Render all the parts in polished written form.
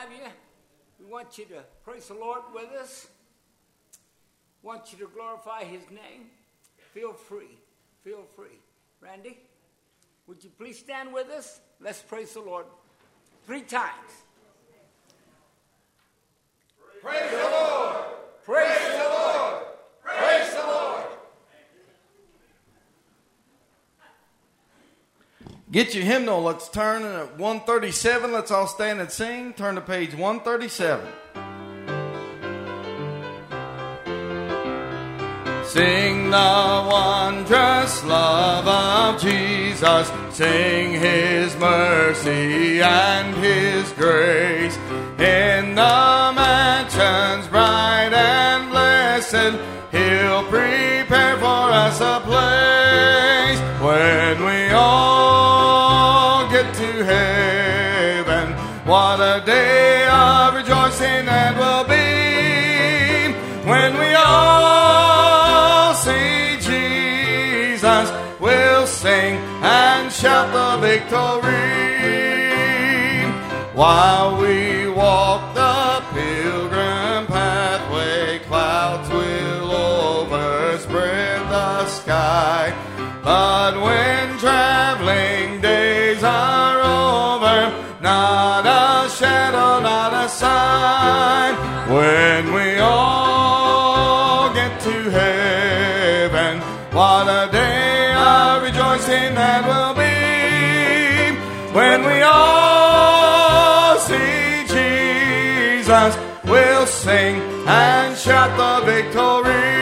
have you. We want you to praise the Lord with us. Want you to glorify his name. Feel free. Feel free. Randy, would you please stand with us? Let's praise the Lord 3 times. Praise the Lord. Praise the Lord. Praise the Lord. Get your hymnal. Let's turn at 137. Let's all stand and sing. Turn to page 137. Sing the wondrous love of Jesus. Sing his mercy and his grace. In the mansions bright and blessed, he'll prepare for us a place. When we all get to heaven, what a day of rejoicing that will be. When we all see Jesus, we'll sing and shout the victory. While we walk the pilgrim pathway, clouds will overspread the sky. But when traveling days are over, not a shadow, not a sign. When we all get to heaven, what a day of rejoicing that will be. When we all see Jesus, we'll sing and shout the victory.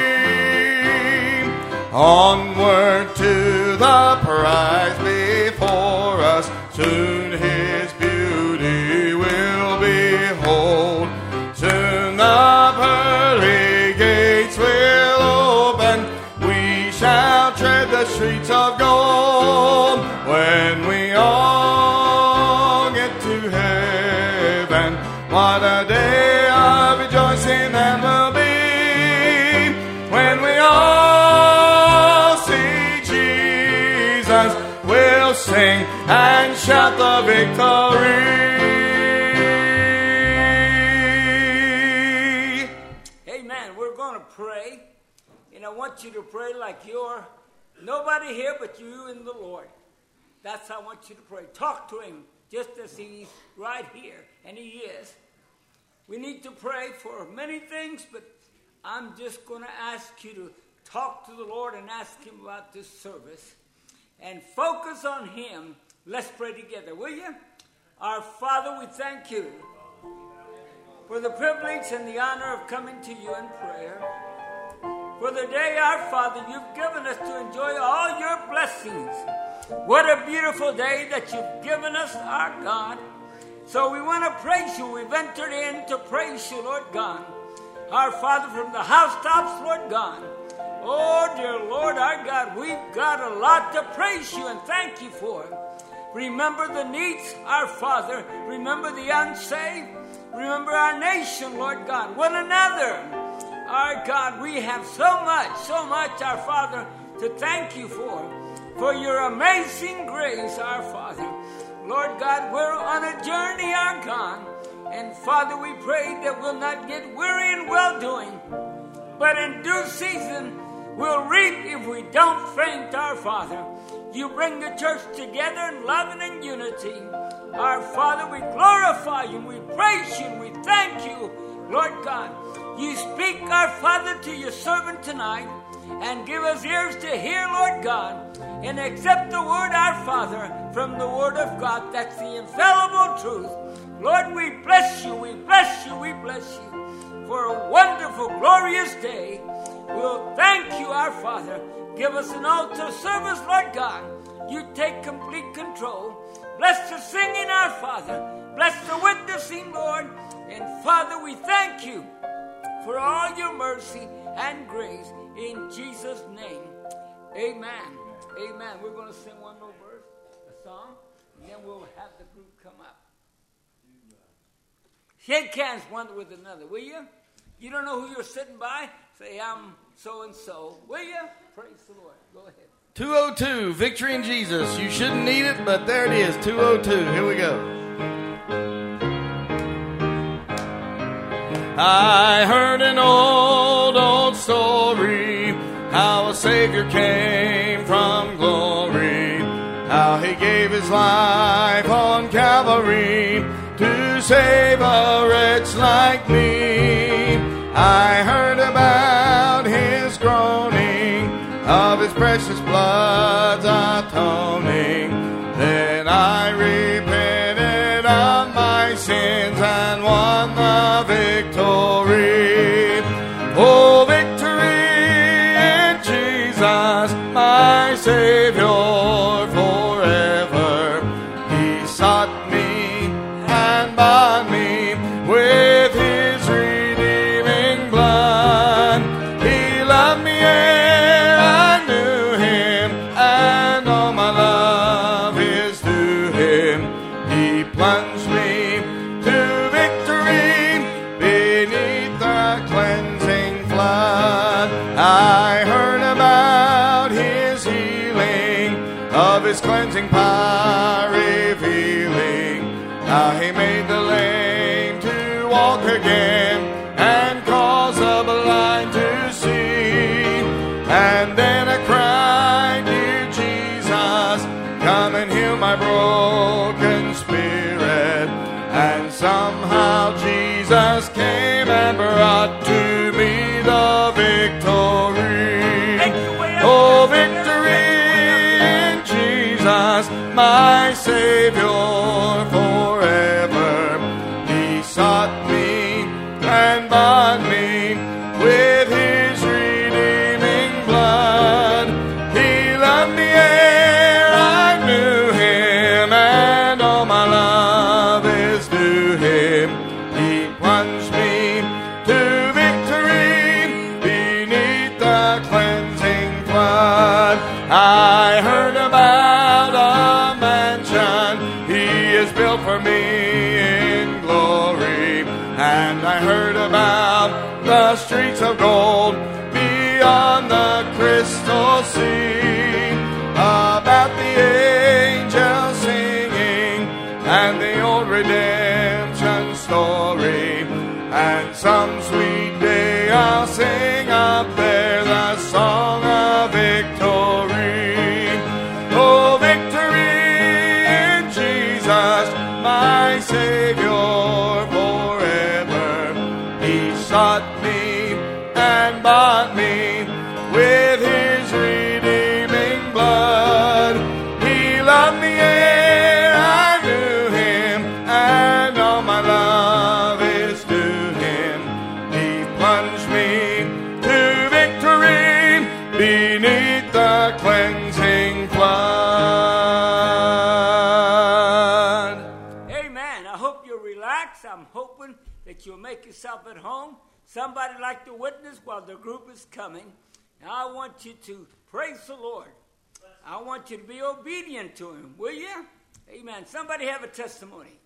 Onward to the prize before us, soon his beauty will behold. Soon the pearly gates will open, we shall tread the streets of gold. When we all get to heaven, what a day of rejoicing that will be. When we all see Jesus, we'll sing and shout the victory. Amen. We're going to pray. And I want you to pray like you're nobody here but you and the Lord. That's how I want you to pray. Talk to him just as he's right here. And he is. We need to pray for many things, but I'm just going to ask you to talk to the Lord and ask him about this service. And focus on him. Let's pray together, will you? Our Father, we thank you for the privilege and the honor of coming to you in prayer. For the day, our Father, you've given us to enjoy all your blessings. What a beautiful day that you've given us, our God. So we want to praise you. We've entered in to praise you, Lord God. Our Father, from the housetops, Lord God. Oh, dear Lord, our God, we've got a lot to praise you and thank you for. Remember the needs, our Father. Remember the unsaved. Remember our nation, Lord God. One another. Our God, we have so much, our Father, to thank you for your amazing grace, our Father. Lord God, we're on a journey, our God. And Father, we pray that we'll not get weary in well-doing, but in due season, we'll reap if we don't faint, our Father. You bring the church together in love and in unity. Our Father, we glorify you, we praise you, we thank you, Lord God. You speak, our Father, to your servant tonight, and give us ears to hear, Lord God, and accept the word, our Father, from the word of God. That's the infallible truth. Lord, we bless you, we bless you, we bless you for a wonderful, glorious day. We'll thank you, our Father. Give us an altar service, Lord God. You take complete control. Bless the singing, our Father. Bless the witnessing, Lord. And Father, we thank you for all your mercy and grace in Jesus' name. Amen. Amen. We're going to sing one more verse, a song, and then we'll have the group come up. Shake hands one with another, will you? You don't know who you're sitting by? Say, I'm so-and-so. Will you? Praise the Lord. Go ahead. 202, Victory in Jesus. You shouldn't need it, but there it is, 202. Here we go. I heard an old story, how a Savior came from glory, how he gave his life on Calvary to save a wretch like me. I heard about his groaning, of his precious blood's atoning. Then I repented of my sins and won the victory. Oh, victory in Jesus, my Savior forever. He sought me and bought me with his redeeming blood. He loved me ere I knew him, and all my love is due him. He plunged me to victory beneath the cleansing flood. I heard about his healing, of his cleansing power revealing, how he made the lame to walk again and cause the blind to see. And then I cried, dear Jesus, come and heal my broken spirit. And somehow Jesus came and brought to me the victory. Oh, victory in Jesus, my Savior forever. He sought me and bought me with his redeeming blood. He loved me ere I knew him, and all my love is due him. He plunged me to victory beneath the cleansing flood. I heard about a mansion he has built for me in glory, and I heard about the streets of gold beyond the crystal sea, about the angels singing and the old redemption story. And some sweet day I'll sing up there the song of victory. Oh, victory in Jesus, my Savior forever. He sought me and bought me with his redeeming blood. He loved me ere I knew him, and all my love is due him. He plunged me to victory beneath the cleansing flood. Amen. I hope you're relaxed. I'm hoping that you'll make yourself at home. Somebody like to witness while the group is coming. Now I want you to praise the Lord. I want you to be obedient to him, will you? Amen. Somebody have a testimony.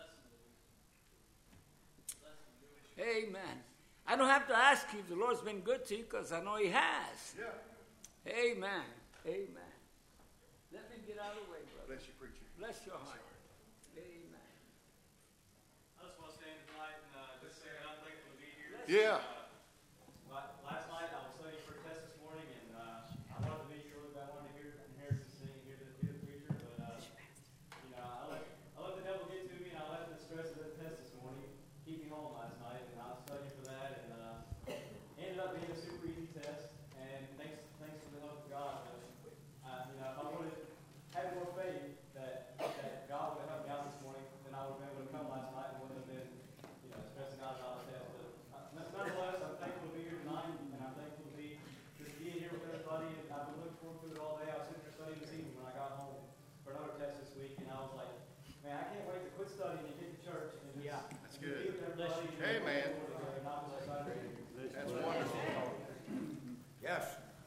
Amen. I don't have to ask you if the Lord's been good to you, because I know he has. Yeah. Amen. Amen. Let me get out of the way, brother. Bless you, preacher. Bless your heart. Amen. I just want to stand tonight and just say that I'm thankful to be here. Yeah. Last night I was studying for a test this morning, and I wanted to be sure that I wanted to hear Harrison sing, hear the preacher, but you know, I let the devil get to me, and I let the stress of the test this morning keep me home last night, and I was studying for that, and ended up being a super easy test. And thanks for the help of God. But you know, if I would have had more faith that God would have helped me out this morning, then I would have been able to come last night and wouldn't have been, you know, stressing out about the test. But nonetheless, I'm thankful to be here tonight, and I'm thankful to be here with everybody. And I've been looking forward to it all day. I was sitting there studying this evening when I got home for another test this week, and I was like, man, I can't wait to quit studying and get to church. And That's good. be with everybody. Amen. And I'm just excited. That's wonderful. Yes.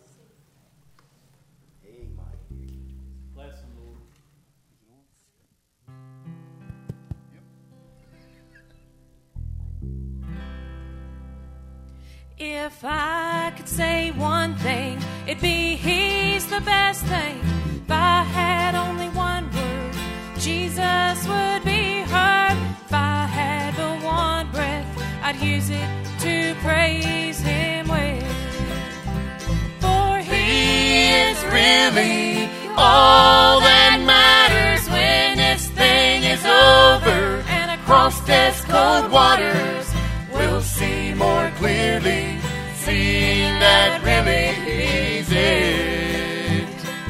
Bless the Lord. If I could say one thing, it'd be he's the best thing. If I had only one word, Jesus would be heard. If I had but one breath, I I'd use it to praise Him with. For He is really all that matters when this thing is over. And across death's cold waters, we'll see more clearly, seeing that really He's it.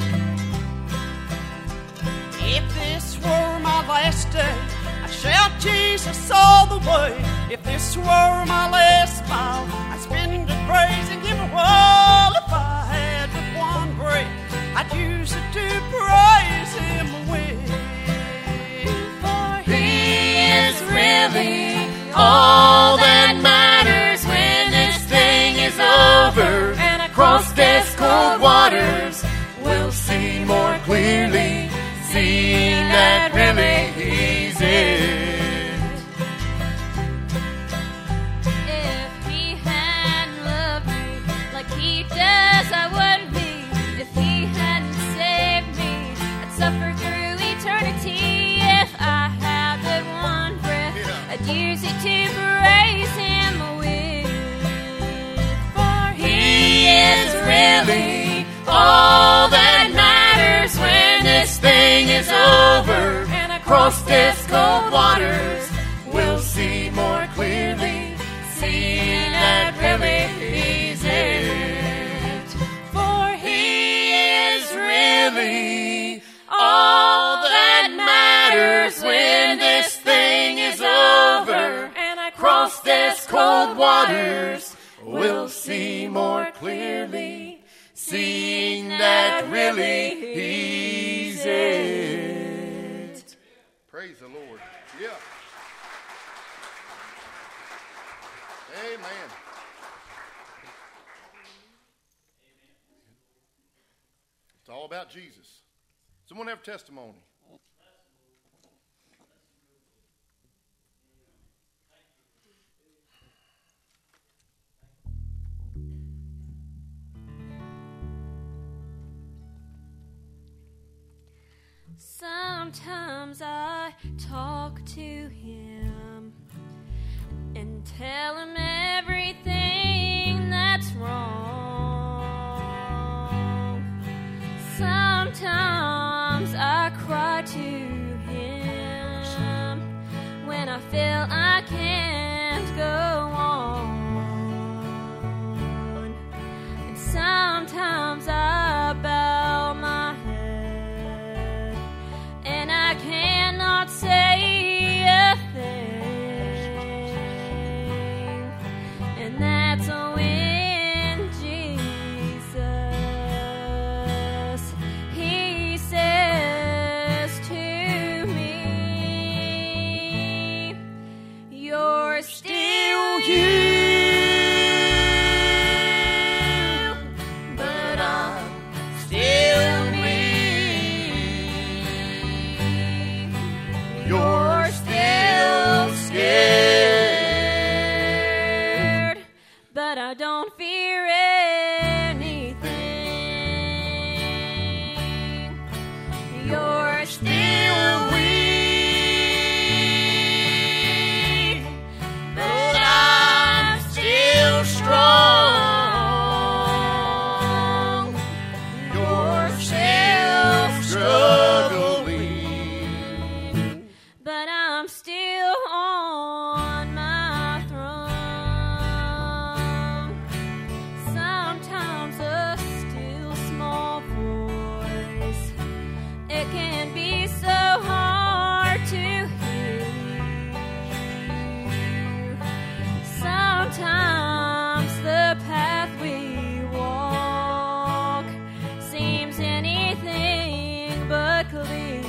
If this were my last day, I'd shout Jesus all the way. If this were my last smile, I'd spend it praising Him well. If I had but one breath, I'd use it to praise Him with. For He is really all that matters when this thing is over. And across death's cold waters, we'll see more clearly, seeing that really He's it. If He hadn't loved me like He does, I wouldn't be. If He hadn't saved me, I'd suffer through eternity. If I had that one breath, I'd use it to praise Him with. For He is really all that matters when this thing is over. And across death's cold waters, we'll see more clearly, seeing that really He's it. For He is really all that matters when this thing is over. And across death's cold waters, we'll see more clearly, seeing that really He's it. Praise the Lord. Yeah. Amen. It's all about Jesus. Someone have testimony? Sometimes I talk to Him and tell Him everything that's wrong. Sometimes I cry to Him when I feel I can't go on. And sometimes I bow my head and I cannot say a thing. And that's when Jesus, He says to me, you're still you, but I'm still me. You're still scared, but I don't fear anything. You're still weak, but I'm still strong. You're still struggling, but I'm still on my throne. Sometimes a still small voice, it can be so hard to hear. Sometimes the path we walk seems anything but clear.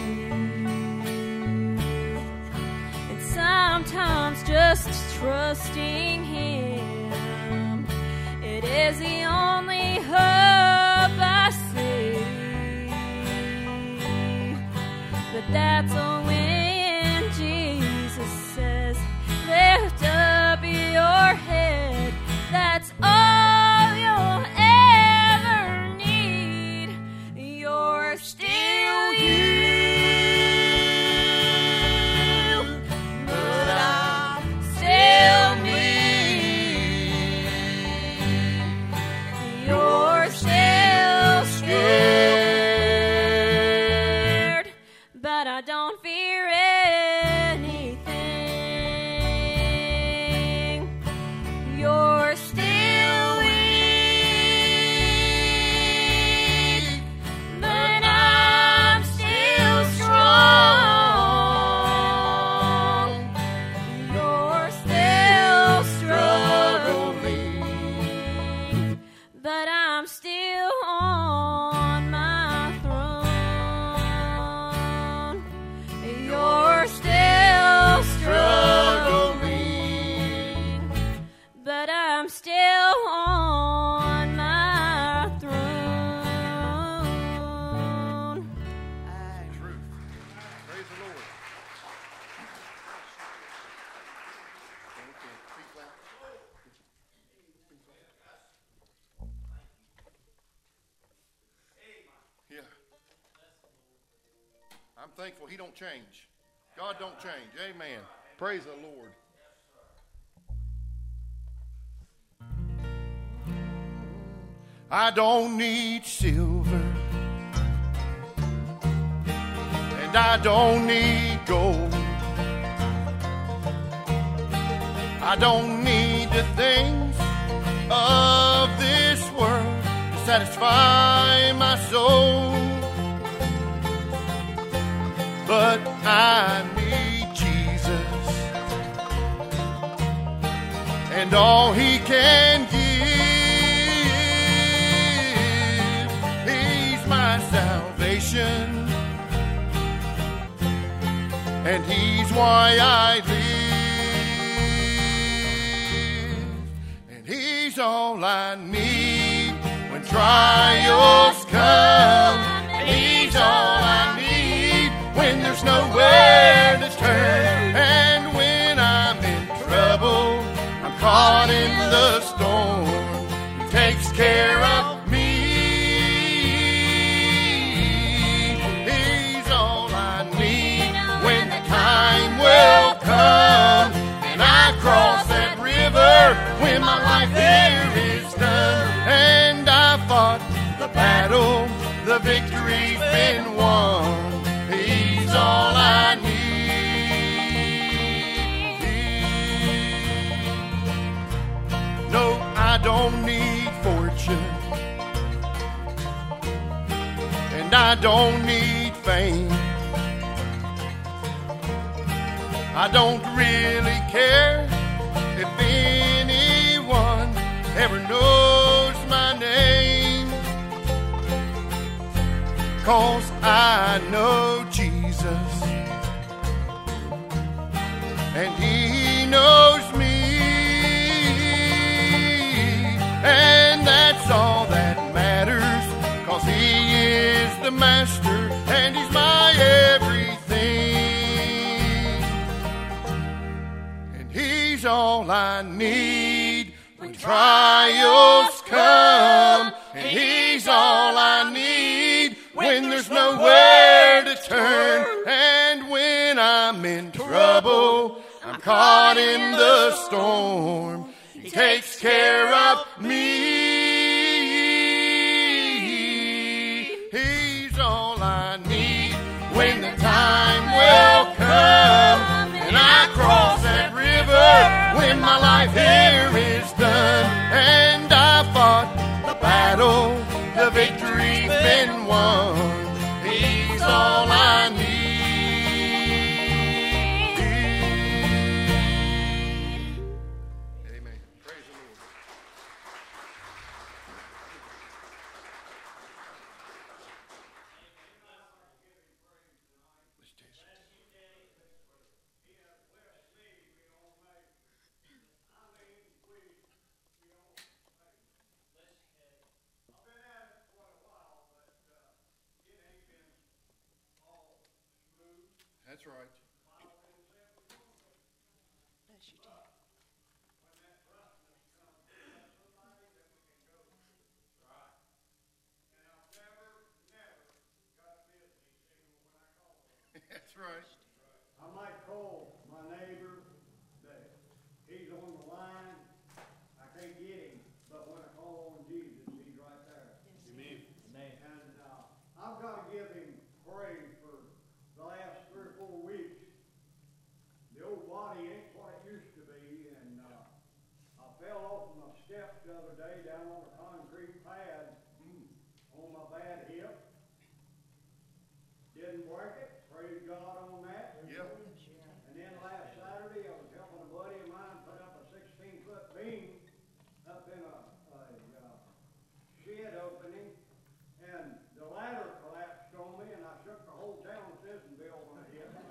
And sometimes just trusting Him, it is the only hope I see. But that's when Jesus says, lift up your head, that's all you'll ever need. You're still you, but I'm still me. thankful he don't change. God don't change. Amen. Praise the Lord. I don't need silver, and I don't need gold. I don't need the things of this world to satisfy my soul. But I need Jesus and all he can give. He's my salvation, and he's why I live. And he's all I need when trials come. And he's all I need when there's nowhere to turn. And when I'm in trouble, I'm caught in the storm, he takes care of me. He's all I need when the time will come, and I cross that river when my life here is done. And I fought the battle, the victory's been won. He's all I need. No, I don't need fortune, and I don't need fame. I don't really care if anyone ever knows my name, 'cause I know Jesus, and he knows me, and that's all that matters, 'cause he is the master, and he's my everything. And he's all I need when trials come, and he's all I need when there's nowhere to turn. And when I'm in trouble, I'm caught in the storm, he takes care of me. He's all I need when the time will come, and I cross that river when my life here is done. And I fought the battle, the victory's been won. He's all I need. Amen. Praise the Lord. That's right. That's right. I might call my neighbor that he's on the line. I can't get him, but when I call on Jesus, he's right there. Amen. And I've got to give him praise for the last 3 or 4 weeks. The old body ain't what it used to be, and I fell off my steps the other day down on a concrete pad on my bad hip. Didn't break it. Praise God on that. Yep. And then last Saturday, I was helping a buddy of mine put up a 16-foot beam up in a shed opening, and the ladder collapsed on me, and I shook the whole town of Sissonville when I hit it.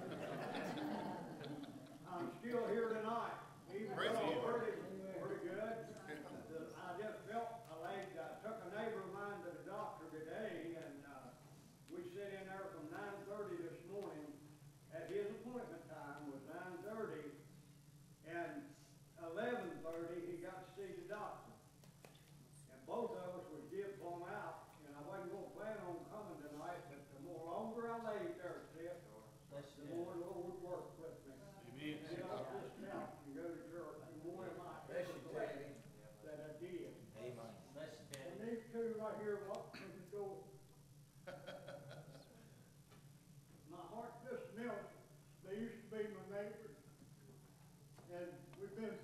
I'm still here tonight, even Praise though the Lord. pretty good. I just felt I took a neighbor of mine to the doctor today, and we sit in there from 9:30 to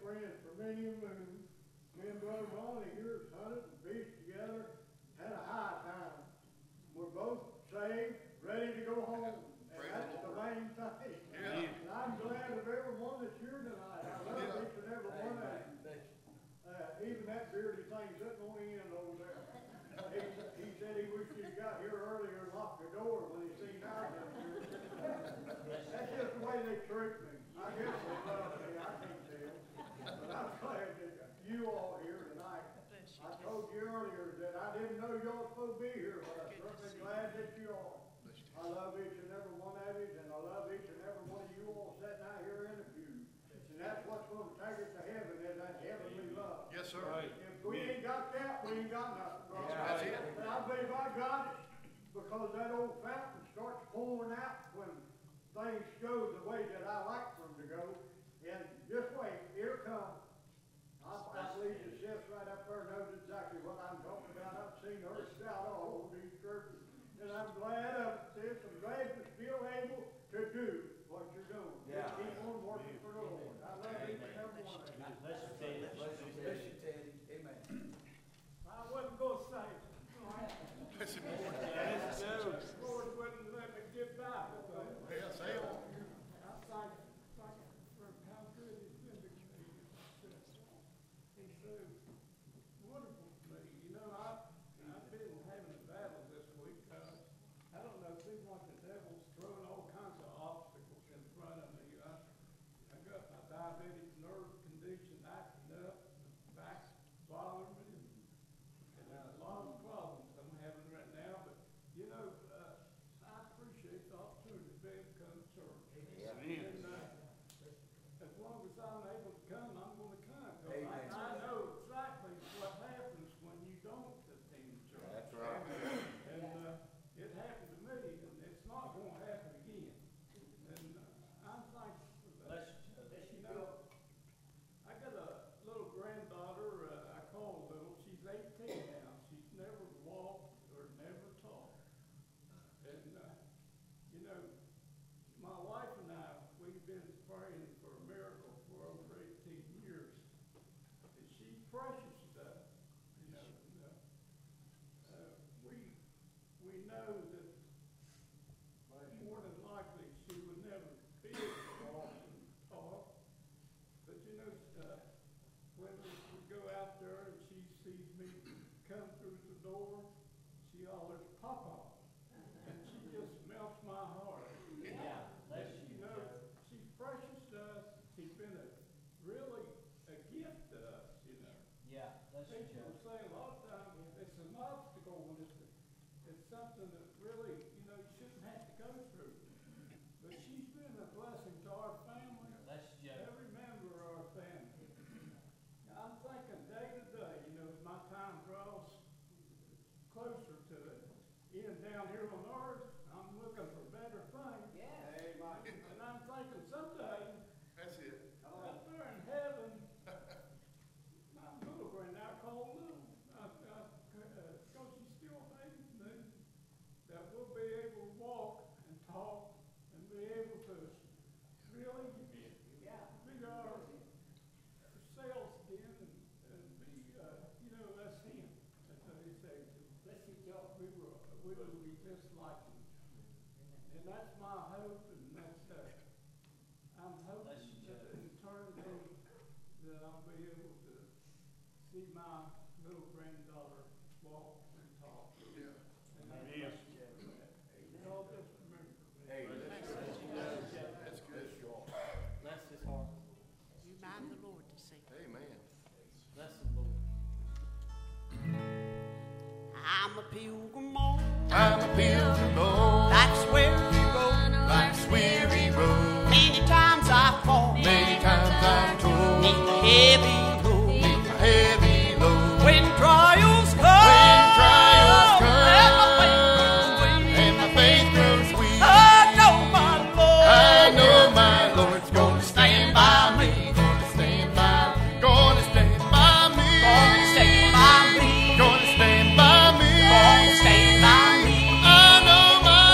friends for many a moon. Me and Brother Ronnie here hunted and fished together, had a high time. We're both saved, ready to go home. And that's the main thing. Yeah. And I'm glad of everyone that's here tonight. I love each and every one of them. Even that bearded thing sitting on the end over there. He said he wished he'd got here earlier and locked the door when he seen I got here. That's just the way they treat me. I guess they love me. I can't tell. But I'm glad that you all here tonight. I told you earlier that I didn't know y'all were supposed to be here, but I'm certainly glad that you are. I love each and every one of you, and I love each and every one of you all sitting out here in the pew. And that's what's going to take us to heaven, is that heavenly love. Yes, sir. If we ain't got that, we ain't got nothing, brother. That's it. And I believe I got it because that old fountain starts pouring out when things go the way that I like them to go. And just wait, here it comes. I believe the sis right up there knows exactly what I'm talking about. I've seen her shout all over these churches. And I'm glad of it, sis. I'm glad you're still able to do what you're doing. Yeah. Just keep on working for the Lord. I love each and every one of you. Bless you, Teddy. Bless you, Teddy. Amen. I wasn't going to say it. Bless you, Lord. The Lord wouldn't let me get by with that. Yeah, say it. I thank for how good he's been to me. He's so wonderful to me. You know, I've been having a battle this week. I don't know, it seems like the devil's throwing all kinds of obstacles in front of me. I got my diabetic nerve condition acting up, my back's bothering me, and a lot of problems I'm having right now. But, you know, I appreciate the opportunity to be able to come to church. And as long as I'm able to come, I'm going to come. 'Cause I know exactly what happens when you don't attend church. That's right. And it happened to me, and it's not going to happen again. And I'm thankful for that. You know, I got a little granddaughter, I call her little. She's 18 now. She's never walked or never talked. And, you know, my wife and I, we've been praying for a miracle for over 18 years. And she's precious stuff, you know. We know that more than likely she would never be able to walk and talk. But you know, when we go out there and she sees me come through the door, she hollers, "Papa," and she just melts my heart. Yeah, bless And, you. you know, she's precious to us. She's been really a gift to us, you know. Yeah, bless you, People Joe. say a lot of times it's an obstacle when it's something that really, you know, you shouldn't have to go through. But she's been a blessing to our family, Bless you, Joe. every member of our family. I'm thinking day to day, you know, as my time draws closer to the end down here on earth, I'm looking for better things. Yeah. And I'm thinking someday, That's it. up there in heaven, my little granddaughter, I call her little, because she's still a baby to me, that we'll be able to walk and talk and be able to really be ourselves again and be, you know, that's him. That's what he said. Let's see, y'all, we will be just like him. And that's my hope, and that's, I'm hoping Bless you, that in eternity that I'll be able to see my little granddaughter walk and talk. Yeah. And I bless you for that. Y'all just remember me. That's good. Bless his heart. You mind the Lord to sing. Amen. Bless the Lord. I'm a pilgrim on I'm a pilgrim on life's weary road. life's weary road. Many times I've fallen, Many times I've told neath a heavy load. a heavy load. When trials come, And my faith grows weak, I know my Lord. I know my Lord's gonna stand by me. Gonna stand by me. Gonna stand by me. Gonna stand by me. Gonna stand by me. Gonna stand by me. I know my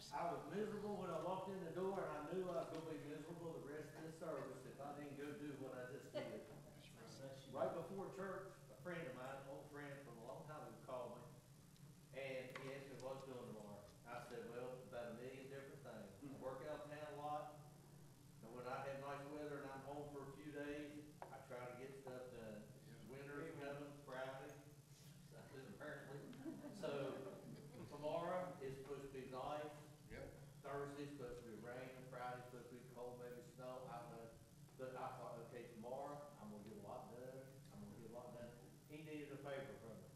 I was miserable when I walked in the door, and I knew I was going to be miserable the rest of the service if I didn't go do what I just did. Right before church, a friend of mine, an old friend from a long time ago, called me, and he asked me what I was doing tomorrow. I said, well, about a million different things. I work out in town a lot, and when I have nice weather and I'm home for a few days, I try to get stuff done. Winter is coming, Friday, apparently. So tomorrow is supposed to be nice. Thursday's supposed to be rain, Friday's supposed to be cold, maybe snow, I don't know. But I thought, okay, tomorrow I'm going to get a lot done. He needed a favor from me.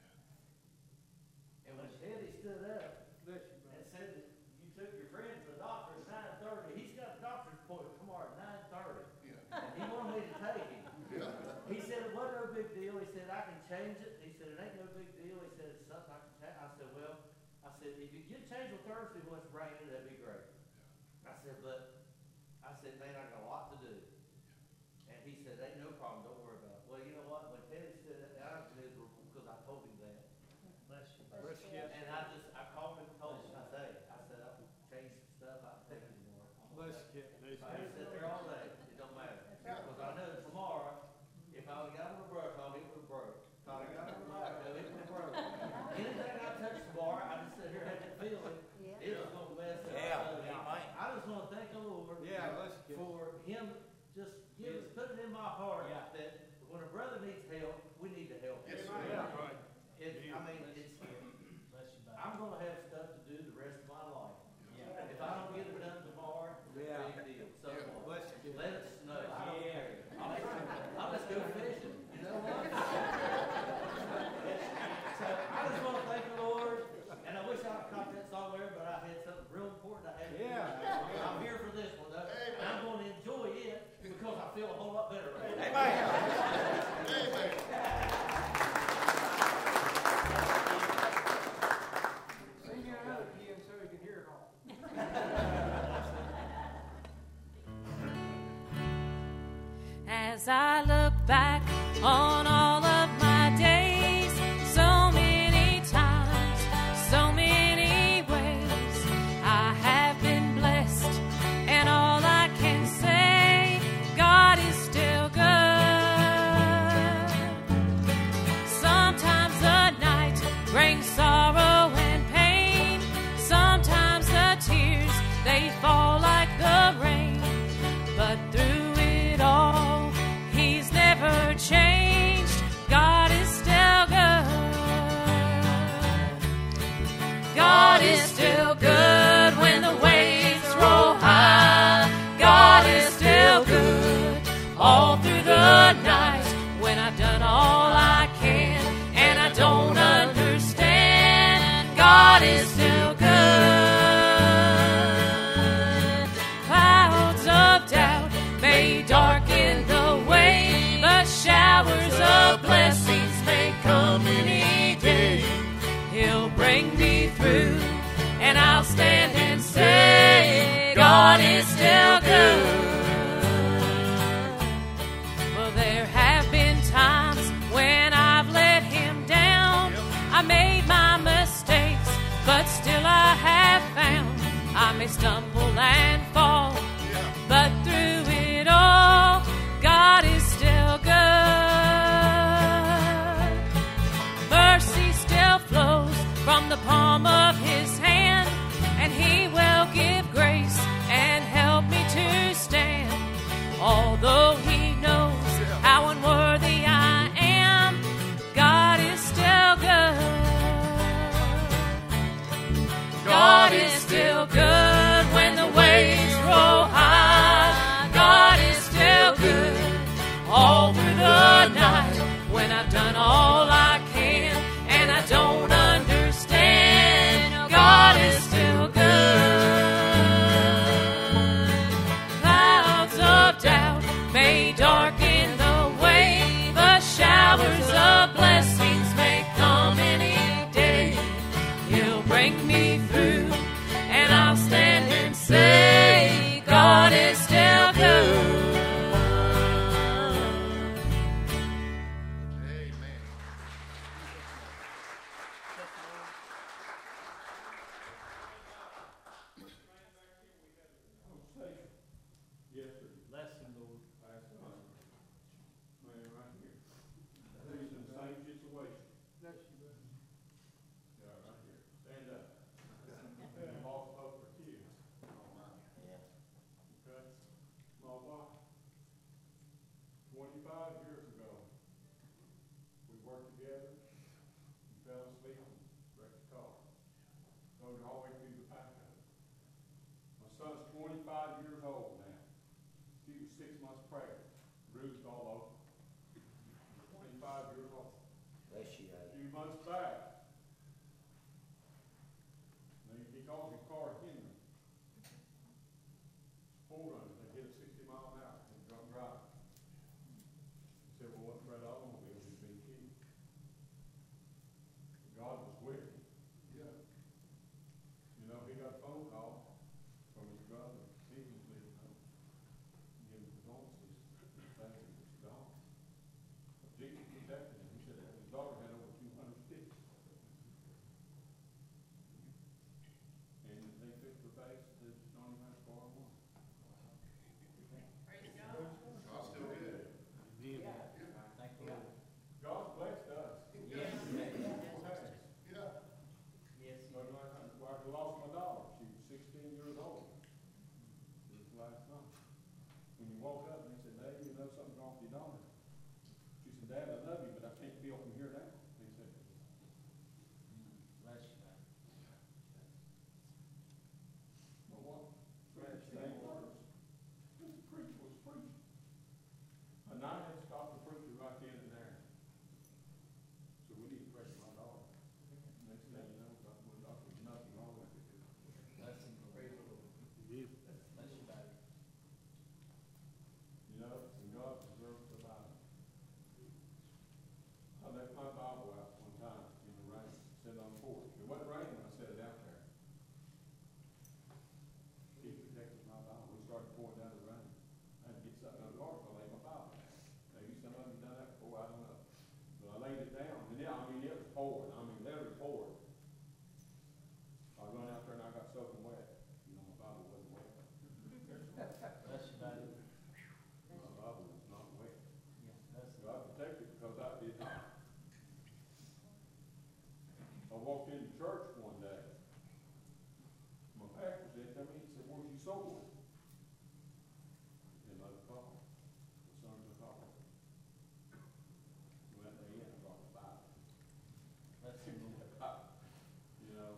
And when Teddy stood up and said that you took your friend to the doctor at 9:30, he's got a doctor's appointment tomorrow at 9:30. And he wanted me to take him. He said it wasn't no big deal. He said, I can change it. He said, it ain't no big deal. He said, it's something I can change. I said, well, if you get changed on Thursday when it's raining, that'd be great. I said, man, I got a lot to do. And he said, ain't no problem, don't worry about it. Well, you know what? When Teddy said that, I was miserable because I told him that. And I called him and told him, I said, I'll change some stuff, I'll take him more. I sit there all day, it don't matter. Because I know tomorrow, if I would have got on the brush hog, it would have broke. If I would have got on the rock, it would have broke. Anything I touch tomorrow, I just sit here and have that feeling, it was going to mess up. I just want to thank the Lord for him just putting in my heart that when a brother needs help, we need to help him. I'm going to have stuff to do the rest of my life. If I don't get it done tomorrow, it's a big deal. So let it snow. I don't care. I'll just go fishing. You know what? So I just want to thank the Lord, and I wish I had caught that somewhere, but I had something real important I had to do. I'm here for this one, though, and I'm going to enjoy it because I feel a whole lot better right now. Amen. Sing your note again so we can hear it all. As I look back on all of my days, so many times, so many ways, I have been blessed, and all I can say, God is still good. Sometimes the night brings sorrow and pain, sometimes the tears, they fall like the rain, but through it all, He's never changed. God is still good. God is still good when the waves roll high. God is still good all through the night when I've done all I can and I don't understand. God is still good. Clouds of doubt may darken the way, but showers of blessings may come any day. He'll bring me through, and I'll stand and say, God is still good. Well, there have been times when I've let Him down. I made my mistakes, but still I have found I may stumble and fall, but through it all, God is still good. Mercy still flows from the palm of His hand, and He will give grace and help me to stand. Although He knows how unworthy I am, God is still good. God is still good when the waves roll high. God is still good all through the night when I've done all I can and I don't understand. God is still good. Clouds of doubt may darken the way, but showers of blessings may come any day. He'll bring me through, and I'll stay son's 25 years old now. She was 6 months pregnant, bruised all over. 25 years old. Bless you, A few months back, he calls his car Henry. Forerunner, they hit it 60 miles an hour and drunk driving. He said, well, what's Fred automobile? He's been killed. God was with him. Yeah. You know, he got a phone call from his brother, Stephen, give him condolences. His family was gone. But Jesus protected him. He said that his daughter had over 200 stitches. And they fixed her face, they don't even have scar one. God's still good. Thank you. God's blessed us. Yes. Yeah. Yes. So I lost my daughter. She was 16 years old. This last night. When you walked up and he said, Dave, you know something's wrong with your daughter. She said, Dad, I love you, but I can't feel from here now. He said, Bless you, man. well, what? Same words. This preacher was preaching. A night had stopped the preacher right then and there. So we need to pray for my daughter. Next thing you know, there's nothing wrong with it. Bless him. Praise the Lord. Bless you, buddy. You know, and God deserves the Bible. I left my Bible out one time in the rain, sitting on the porch. It wasn't raining when I set it out there. He protected my Bible. We started pouring down the rain. I had to get something out of the car, so I laid my Bible down. Maybe some of you done that before, I don't know. But I laid it down, and then, it was pouring. Literally pouring. I run out there and I got soaking wet. You know, my Bible wasn't wet. Bless you, buddy. My Bible was not wet. Yeah, bless you. God protected because I did not. I walked into church one day. My pastor said to me, he said, where's your soul? And I called. The son's a call. When that day in, I brought the Bible. Bless you, Lord. You know.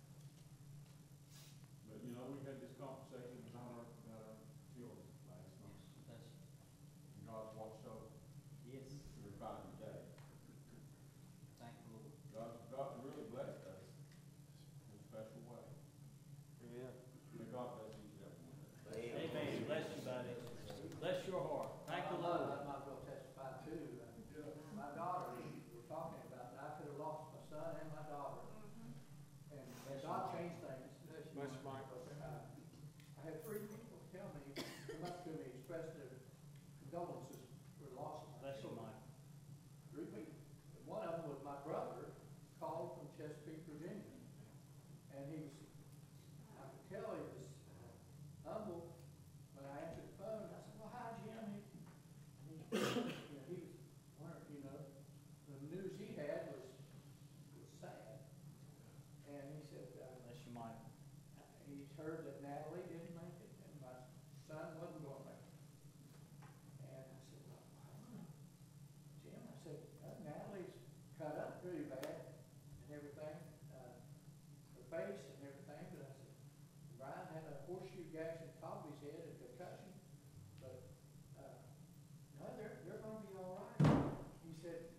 But you know, we had this conversation about our children last night. Bless you. And God's watched over. Yes. We're finding the day. Thank the Lord. God's really blessed us in a special way. Yeah. May God bless each and every one. Amen. Bless you, buddy. Bless your heart. Thank the Lord. I might as well testify too. My daughter, we're talking about, I could have lost my son and my daughter. And God changed things. Bless you, Mike. I had 3 people tell me, come up to me, express their condolences for the loss of my Bless you, children. Mike. 3 people. One of them was my brother, called from Chesapeake, Virginia. And he was, I could tell he was humble. When I answered the phone, I said, well, hi, Jim. He was wondering, the news he had was sad. And he said, Bless you, Mike. he's heard that Natalie didn't make it, and my son wasn't going to make it. And I said, well, I don't know. Jim, I said, Natalie's cut up pretty bad and everything, her face and everything, but I said, Brian had a horseshoe gash in the top of his head and concussion, but, no, they're going to be all right. He said,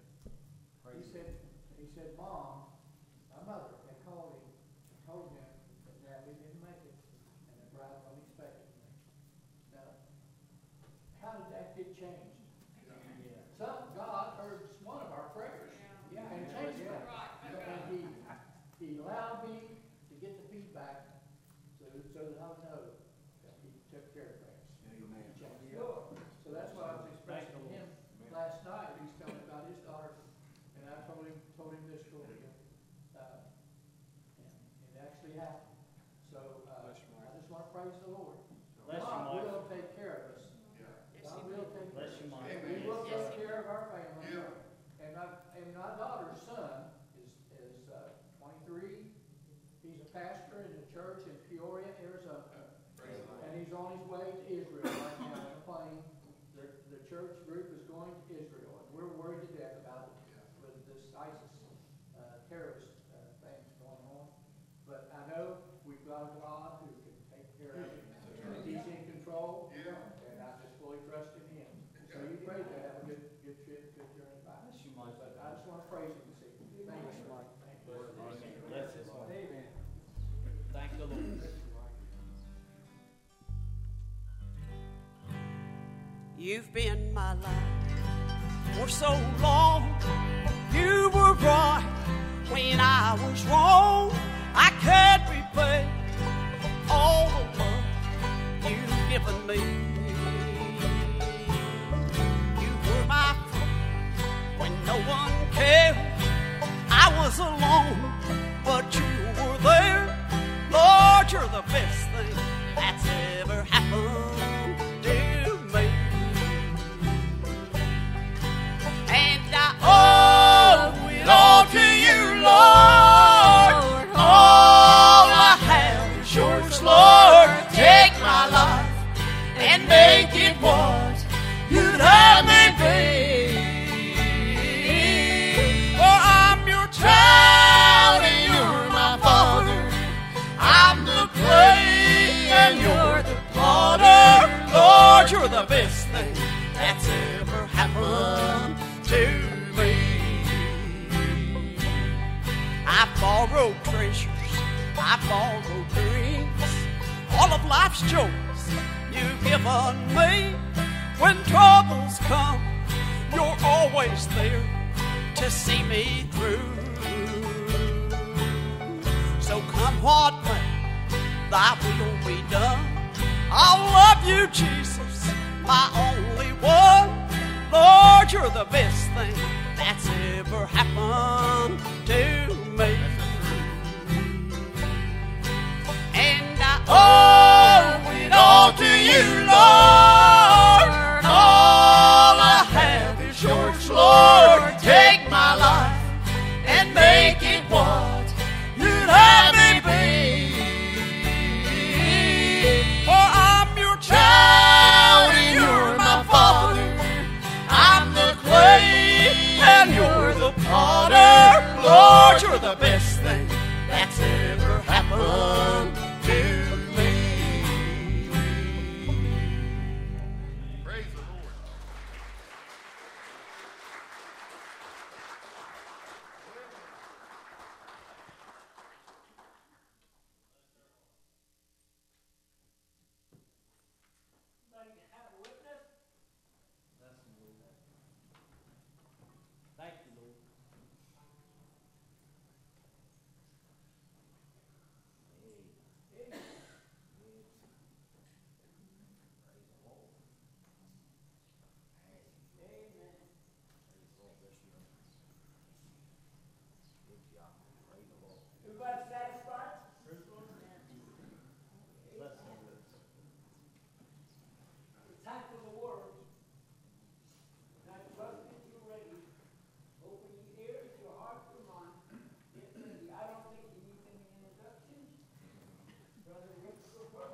Mom, my mother had called him and told him that Natalie didn't make it and that Brian wasn't expecting me. Now, how did that get changed? Yeah. God heard one of our prayers and changed it. And he allowed me to get the feedback so that I would know that he took care of things. Amen. He changed it. So that's what I was expressing to him last night. He's telling me about his daughter, and I told him this story. And it actually happened. So I just want to praise the Lord. Bless you, God Mike. will take care of us. Yeah. God will take care Bless of you, us. Mike. He will take care of our family. Yeah. And my daughter's son is 23. He's a pastor in a church in Peoria, Arizona. You've been my life for so long. You were right when I was wrong. I can't repay all the love you've given me. You were my friend when no one cared. I was alone, but you were there. Lord, you're the best thing that's ever happened to me. And I owe it all to you, Lord. All I have is yours, Lord. Take my life and make it what you'd have me be. For I'm your child and you're my father. I'm the clay and you're the potter. Lord, you're the best thing that's ever happened to me. I borrow treasures, I borrow dreams, all of life's joys you've given me. When troubles come, you're always there to see me through. So come what may, thy will be done. I love you, Jesus, my only one. Lord, you're the best thing that's ever happened to me. And I owe it all to you, Lord. All I have is yours, Lord. Take my life and make it what you'd have me be. For I'm your child and you're my father. I'm the clay and you're the potter. Lord, you're the best thing that's ever happened to me. Praise the Lord. Thank you, Lord. Everybody satisfied? It's time for the word. And I trust that you're ready. Open your ears, your heart, your mind. Get ready. I don't think you need any introduction. Brother Rick Cooper.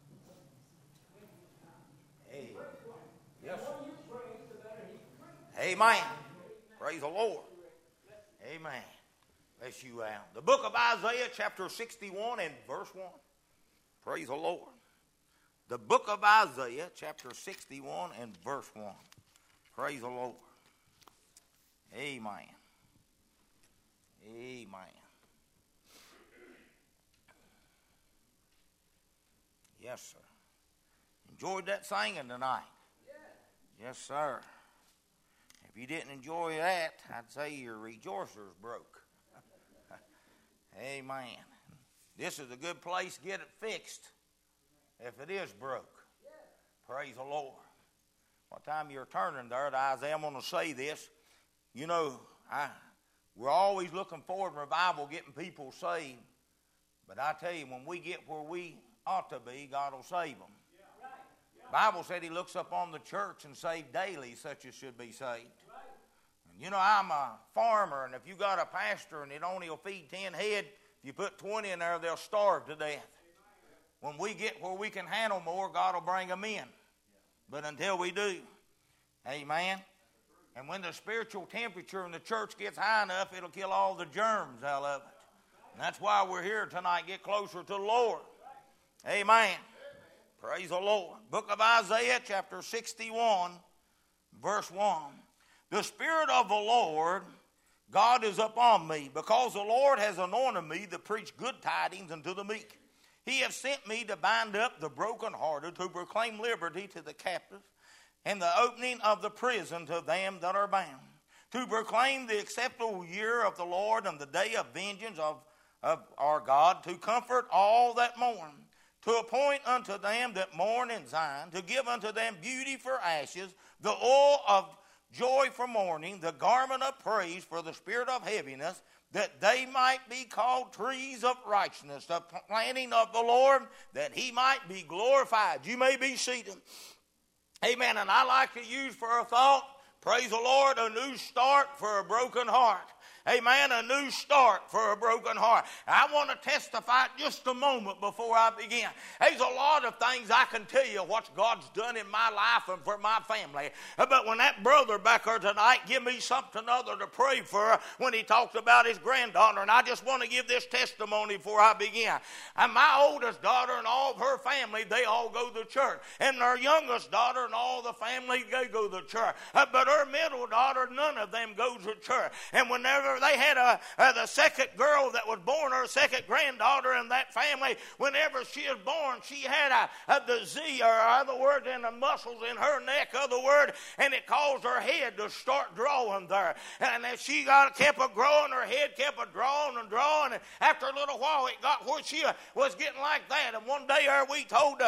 Hey. The Yes. more you pray, the better he prays. Amen. Praise the Lord. Amen. Bless you out. The book of Isaiah, chapter 61 and verse 1. Praise the Lord. The book of Isaiah, chapter 61 and verse 1. Praise the Lord. Amen. Amen. Yes, sir. Enjoyed that singing tonight? Yes, sir. If you didn't enjoy that, I'd say your rejoicer's broke. Amen. This is a good place to get it fixed if it is broke. Praise the Lord. What time you're turning there to Isaiah, I'm going to say this. You know, we're always looking forward to revival, getting people saved. But I tell you, when we get where we ought to be, God will save them. The Bible said he looks up on the church and save daily such as should be saved. And you know, I'm a farmer, and if you got a pastor and it only will feed 10 head, if you put 20 in there, they'll starve to death. When we get where we can handle more, God will bring them in. But until we do, amen. And when the spiritual temperature in the church gets high enough, it'll kill all the germs out of it. And that's why we're here tonight, get closer to the Lord. Amen. Praise the Lord. Book of Isaiah, chapter 61, verse 1. The Spirit of the Lord, God is upon me, because the Lord has anointed me to preach good tidings unto the meek. He hath sent me to bind up the brokenhearted, to proclaim liberty to the captives, and the opening of the prison to them that are bound, to proclaim the acceptable year of the Lord and the day of vengeance of our God, to comfort all that mourn, to appoint unto them that mourn in Zion, to give unto them beauty for ashes, the oil of joy for mourning, the garment of praise for the spirit of heaviness, that they might be called trees of righteousness, the planting of the Lord, that he might be glorified. You may be seated. Amen. And I like to use for a thought, praise the Lord, a new start for a broken heart. Amen. A new start for a broken heart. I want to testify just a moment before I begin. There's a lot of things I can tell you what God's done in my life and for my family. But when that brother back there tonight give me something other to pray for when he talked about his granddaughter, and I just want to give this testimony before I begin. And my oldest daughter and all of her family, they all go to church. And their youngest daughter and all the family, they go to church. But her middle daughter, none of them go to church. And whenever they had the second girl that was born, her second granddaughter in that family, whenever she was born, she had a disease, or other word, in the muscles in her neck, other word, and it caused her head to start drawing there. And as she kept growing, her head kept drawing and drawing, and after a little while it got where she was getting like that. And one day we told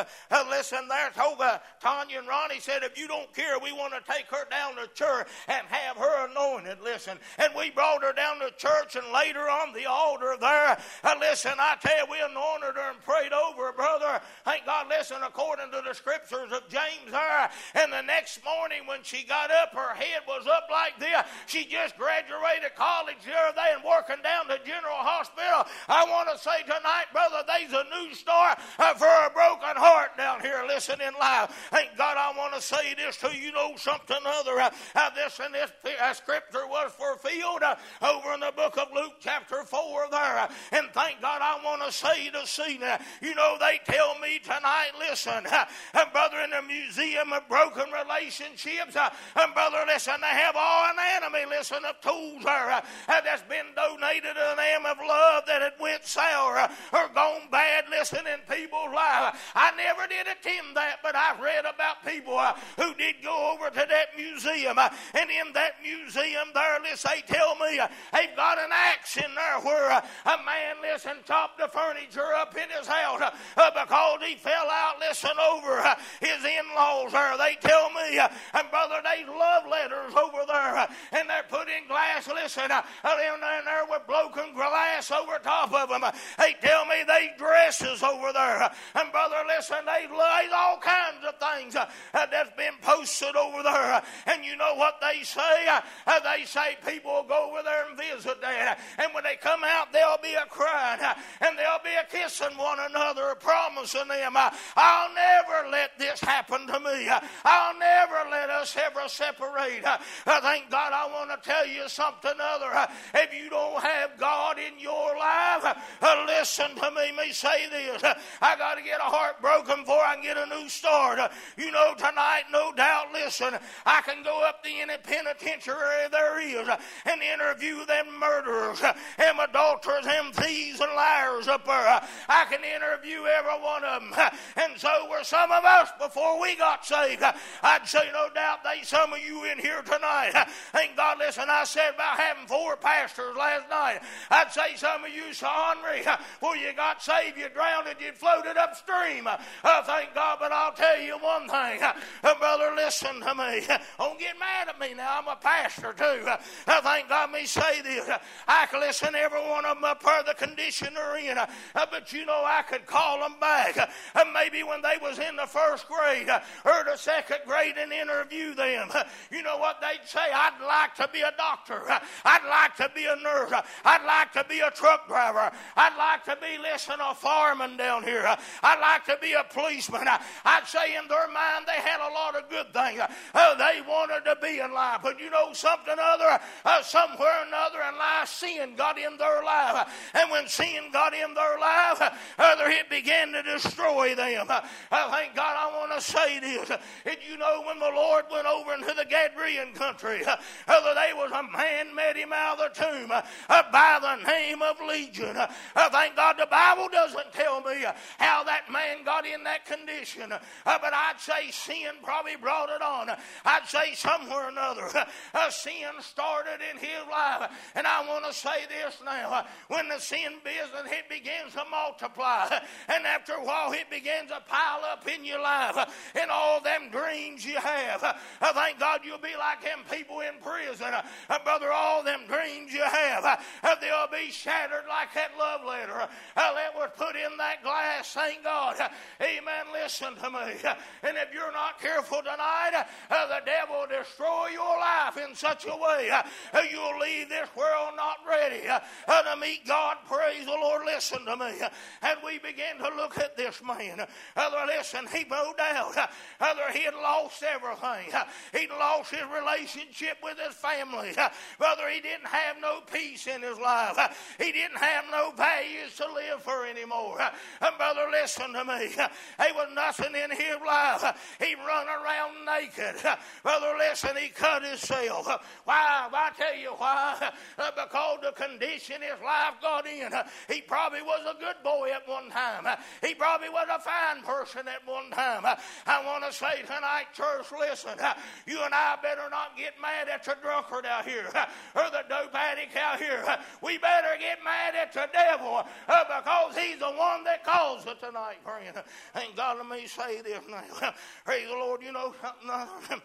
Tanya and Ronnie, said, if you don't care, we want to take her down to church and have her anointed. Listen, and we brought her down to church and laid her on the altar there. Listen, I tell you, we anointed her and prayed over her, brother. Thank God, listen, according to the scriptures of James there. And the next morning when she got up, her head was up like this. She just graduated college the other day and working down the General Hospital. I want to say tonight, brother, there's a new start for a broken heart down here, listen, in life. Thank God, I want to say this to you, know something other. This scripture was fulfilled over in the book of Luke chapter 4 there. And thank God, I want to say to see now, you know, they tell me tonight, listen, brother, in the Museum of Broken Relationships, brother, listen, they have all an enemy, listen, of tools there that's been donated to them of love that had went sour or gone bad, listen, in people's lives. I never did attend that, but I've read about people who did go over to that museum, and in that museum there, listen, they tell me they've got an axe in there where a man, listen, chopped the furniture up in his house because he fell out, listen, over his in-laws there. They tell me, and brother, there's love letters over there, and they're put in glass, listen, in there with broken glass over top of them. They tell me they dresses over there, and brother, listen, there's all kinds of things that's been posted over there. And you know what they say? They say people will go over there and visit that, and when they come out, there'll be a crying, and there'll be a kissing one another, promising them, I'll never let this happen to me. I'll never let us ever separate. Thank God, I want to tell you something other. If you don't have God in your life, listen to me say this. I got to get a heart broken before I can get a new start. You know, tonight, no doubt, listen, I can go up to any penitentiary there is and interview them murderers, them adulterers, them thieves and liars up there. I can interview every one of them. And so were some of us before we got saved. I'd say no doubt there's some of you in here tonight. Thank God, listen, I said about having 4 pastors last night. I'd say some of you so ornery, before you got saved, you drowned and you floated upstream. Thank God, but I'll tell you one thing. Brother, listen to me. Don't get mad at me now. I'm a pastor too. Thank God, me say this. I can listen to every one of them up per the condition they're in. But you know, I could call them back. Maybe when they was in the 1st grade or the 2nd grade and interview them. You know what they'd say? I'd like to be a doctor. I'd like to be a nurse. I'd like to be a truck driver. I'd like to be, listen, a fireman down here. I'd like to be a policeman. I'd say in their mind they had a lot of good things they wanted to be in life. But you know something other, somewhere or another in life, sin got in their life. And when sin got in in their life, it began to destroy them. Thank God, I want to say this. Did you know when the Lord went over into the Gadarene country, there was a man met him out of the tomb by the name of Legion. Thank God the Bible doesn't tell me how that man got in that condition, but I'd say sin probably brought it on. I'd say somewhere or another sin started in his life. And I want to say this now. When the sin business, it begins to multiply, and after a while it begins to pile up in your life, and all them dreams you have, thank God you'll be like them people in prison. Brother, all them dreams you have, they'll be shattered like that love letter that was put in that glass. Thank God. Amen. Listen to me. And if you're not careful tonight, the devil will destroy your life in such a way you'll leave this world not ready to meet God. Praise the Lord. Listen to me. And we begin to look at this man. Listen, he no doubt he had lost everything. He'd lost his relationship with his family. Brother, he didn't have no peace in his life. He didn't have no values to live for anymore. Brother, listen to me. There was nothing in his life. He run around naked. Brother, listen, he cut himself. Why? I tell you why. Because the condition his life got in. He probably was a good boy at one time. He probably was a fine person at one time. I want to say tonight, church, listen, you and I better not get mad at the drunkard out here or the dope addict out here. We better get mad at the devil because he's the one that caused it tonight, friend. Thank God, let me say this now. Praise the Lord, you know something.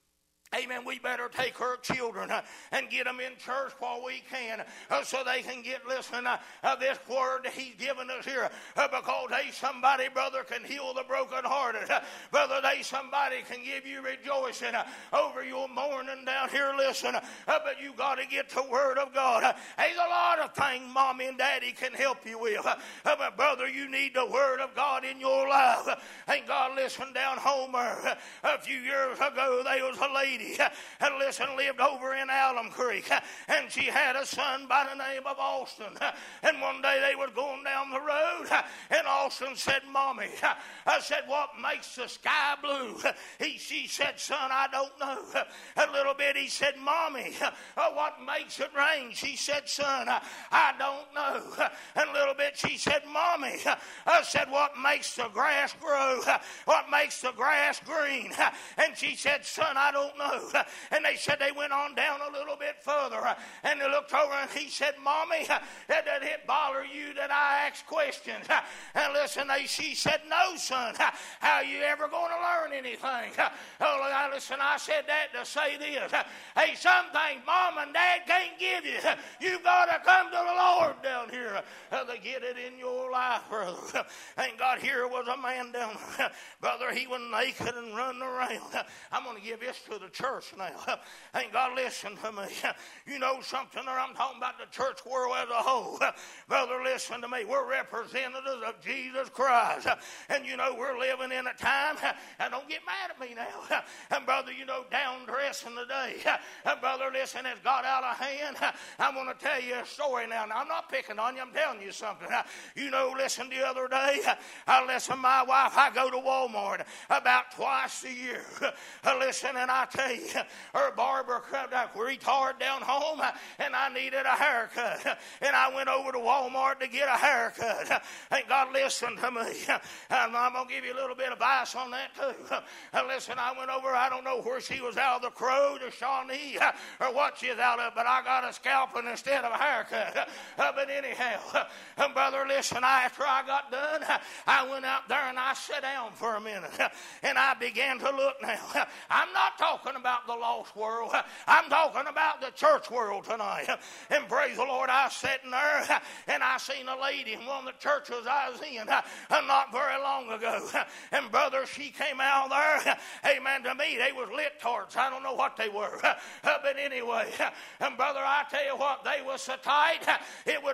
Amen. We better take our children and get them in church while we can so they can get, listen, this word that he's given us here because they somebody, brother, can heal the brokenhearted. Brother, they somebody can give you rejoicing over your mourning down here, listen, but you got to get the word of God. There's a lot of things mommy and daddy can help you with, but brother, you need the word of God in your life. Thank God, listen, down home a few years ago, there was a lady and listen, lived over in Alum Creek, and she had a son by the name of Austin. And one day they was going down the road, and Austin said, "Mommy," I said, "what makes the sky blue?" She said, "Son, I don't know." A little bit, he said, "Mommy, what makes it rain?" She said, "Son, I don't know." And a little bit, she said, "Mommy," I said, "what makes the grass grow? What makes the grass green?" And she said, "Son, I don't know." And they said they went on down a little bit further, and they looked over, and he said, "Mommy, did it bother you that I asked questions?" And listen, she said, "No, son. How are you ever going to learn anything?" Oh, listen, I said that to say this. Hey, some things Mom and Dad can't give you. You've got to come to the Lord down here to get it in your life, brother. Thank God, here was a man down there. Brother, he was naked and running around. I'm going to give this to the church now. Thank God, listen to me. You know something, or I'm talking about the church world as a whole. Brother, listen to me. We're representatives of Jesus Christ. And you know, we're living in a time, and don't get mad at me now. And brother, you know, down dressing today. And brother, listen, it's got out of hand. I want to tell you a story now. Now, I'm not picking on you. I'm telling you something. You know, listen, the other day, listen, my wife, I go to Walmart about twice a year. Listen, and I tell you, her barber reached hard down home, and I needed a haircut. And I went over to Walmart to get a haircut. Thank God, listen to me. And I'm going to give you a little bit of advice on that too. Listen, I went over, I don't know where she was out of the Crow to Shawnee or what she's out of, but I got a scalping instead of a haircut. But anyhow, brother, listen, after I got done, I went out there and I sat down for a minute. And I began to look now. I'm not talking about the lost world. I'm talking about the church world tonight. And praise the Lord, I was sitting there and I seen a lady in one of the churches I was in not very long ago. And brother, she came out there. Amen. To me, they was lit tarts. I don't know what they were. But anyway, and brother, I tell you what, they was so tight, it would have took a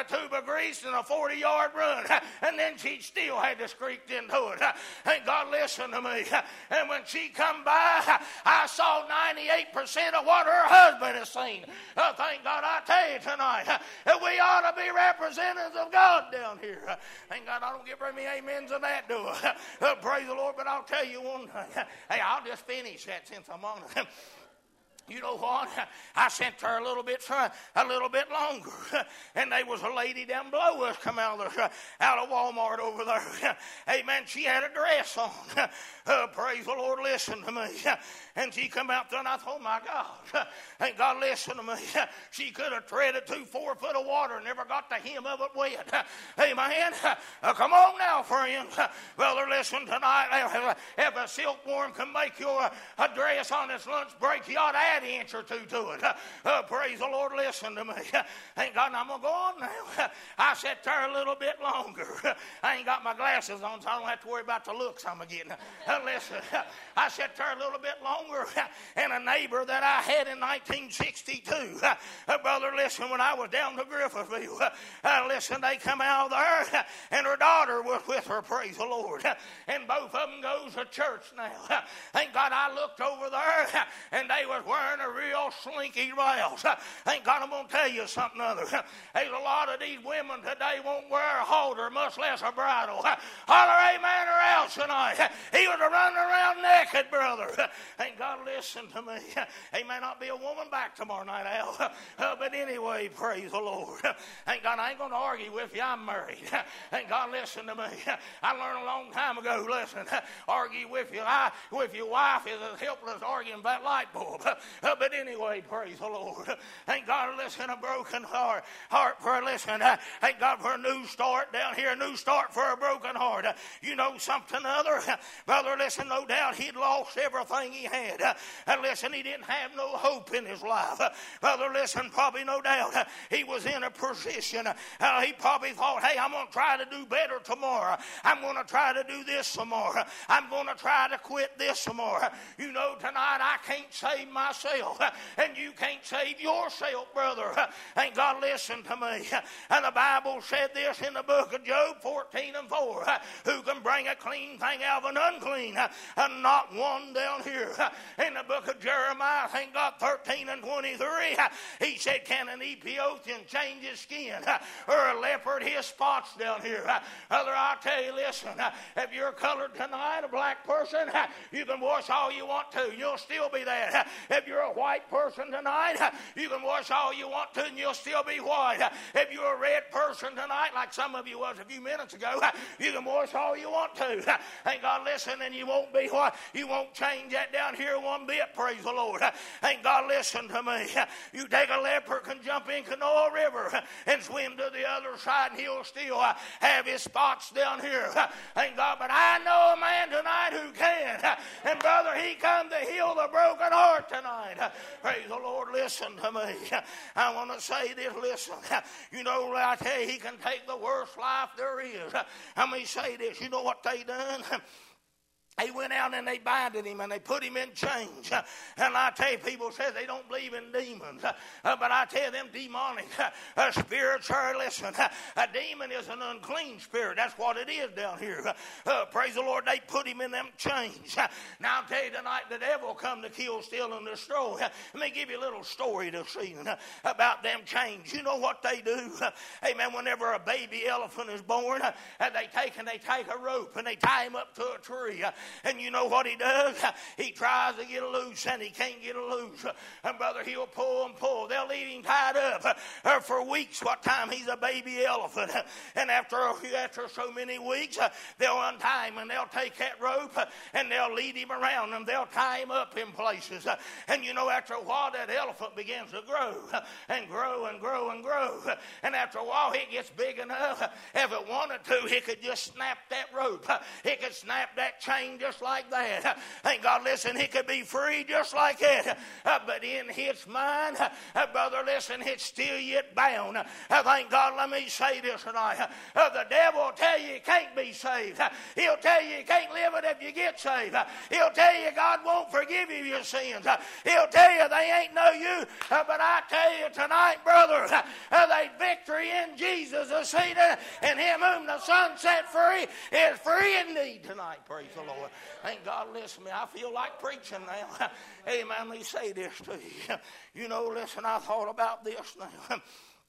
tube of grease and a 40-yard run, and then she still had to squeak into it. Thank God, listen to me. And when she come by, I saw 98% of what her husband has seen. Thank God, I tell you tonight, we ought to be representatives of God down here. Thank God I don't get very many amens of that, do I? Praise the Lord, but I'll tell you one thing. Hey, I'll just finish that since I'm on it. You know what? I sent her a little bit longer. And there was a lady down below us come out of Walmart over there. Amen. She had a dress on. Praise the Lord, listen to me. And she come out there and I thought, oh my God. Thank God, listen to me. She could have treaded 4 foot of water and never got the hem of it wet. Amen. Come on now, friends. Brother, listen tonight. If a silkworm can make your a dress on its lunch break, you ought to add an inch or two to it. Praise the Lord, listen to me. Thank God, I'm going to go on now. I sat there a little bit longer. I ain't got my glasses on, so I don't have to worry about the looks I'm getting. Listen, I sat there a little bit longer, and a neighbor that I had in 1962, brother, listen, when I was down to Griffithville, listen, they come out there, and her daughter was with her, praise the Lord, and both of them goes to church now. Thank God I looked over there, and they was wearing a real slinky blouse. Thank God I'm going to tell you something other. There's a lot of these women today won't wear a halter, much less a bridle. Holler amen or else tonight. He was running around naked, brother. Thank God, listen to me. He may not be a woman back tomorrow night, Al. But anyway, praise the Lord. Thank God I ain't going to argue with you. I'm married. Thank God, listen to me. I learned a long time ago, listen, argue with your wife is as helpless as arguing about light bulb. But anyway, praise the Lord. Thank God, listen, a broken heart for, listen, thank God for a new start down here, a new start for a broken heart. You know something other? Brother, listen, no doubt he'd lost everything he had. Listen, he didn't have no hope in his life. Brother, listen, probably no doubt he was in a position. He probably thought, hey, I'm going to try to do better tomorrow. I'm going to try to do this tomorrow. I'm going to try to quit this tomorrow. You know, tonight I can't save myself, and you can't save yourself, brother. Thank God, listen to me. And the Bible said this in the book of Job 14:4. Who can bring a clean thing out of an unclean? And not one down here. In the book of Jeremiah, thank God, 13:23, he said, can an Ethiopian change his skin? Or a leopard his spots down here? Brother, I'll tell you, listen, if you're colored tonight, a black person, you can wash all you want to, and you'll still be that. If you're a white person tonight, you can wash all you want to, and you'll still be white. If you're a red person tonight, like some of you was a few minutes ago, you can wash all you want to. Thank God, listen, and you won't be white. You won't change that down here one bit, praise the Lord. Thank God, listen to me. You take a leopard can jump in Kanawha River and swim to the other side, and he'll still have his spots down here. Thank God, but I know a man tonight who can. And brother, he come to heal the broken heart tonight. Praise the Lord, listen to me. I want to say this, listen. You know, I tell you, he can take the worst life there is. Let me say this, you know what they done? They went out and they binded him and they put him in chains. And I tell you, people say they don't believe in demons. But I tell them demonic spirits are, listen, a demon is an unclean spirit. That's what it is down here. Praise the Lord, they put him in them chains. Now I'll tell you tonight, the devil come to kill, steal, and destroy. Let me give you a little story this evening about them chains. You know what they do? Amen. Whenever a baby elephant is born, they take a rope and they tie him up to a tree. And you know what he does? He tries to get loose and he can't get loose. And brother, he'll pull and pull. They'll leave him tied up for weeks what time he's a baby elephant. And after so many weeks, they'll untie him and they'll take that rope and they'll lead him around and they'll tie him up in places. And you know, after a while, that elephant begins to grow and grow and grow and grow. And after a while, it gets big enough. If it wanted to, it could just snap that rope. It could snap that chain just like that. Thank God, listen, he could be free just like that. But in his mind, brother, listen, it's still yet bound. Thank God, let me say this tonight. The devil will tell you can't be saved. He'll tell you can't live it if you get saved. He'll tell you God won't forgive you your sins. He'll tell you they ain't no you. But I tell you tonight, brother, there's victory in Jesus is seated, and him whom the Son set free is free indeed tonight. Praise the Lord. Thank God, listen to me. I feel like preaching now. Amen. Let me say this to you. You know, listen, I thought about this now.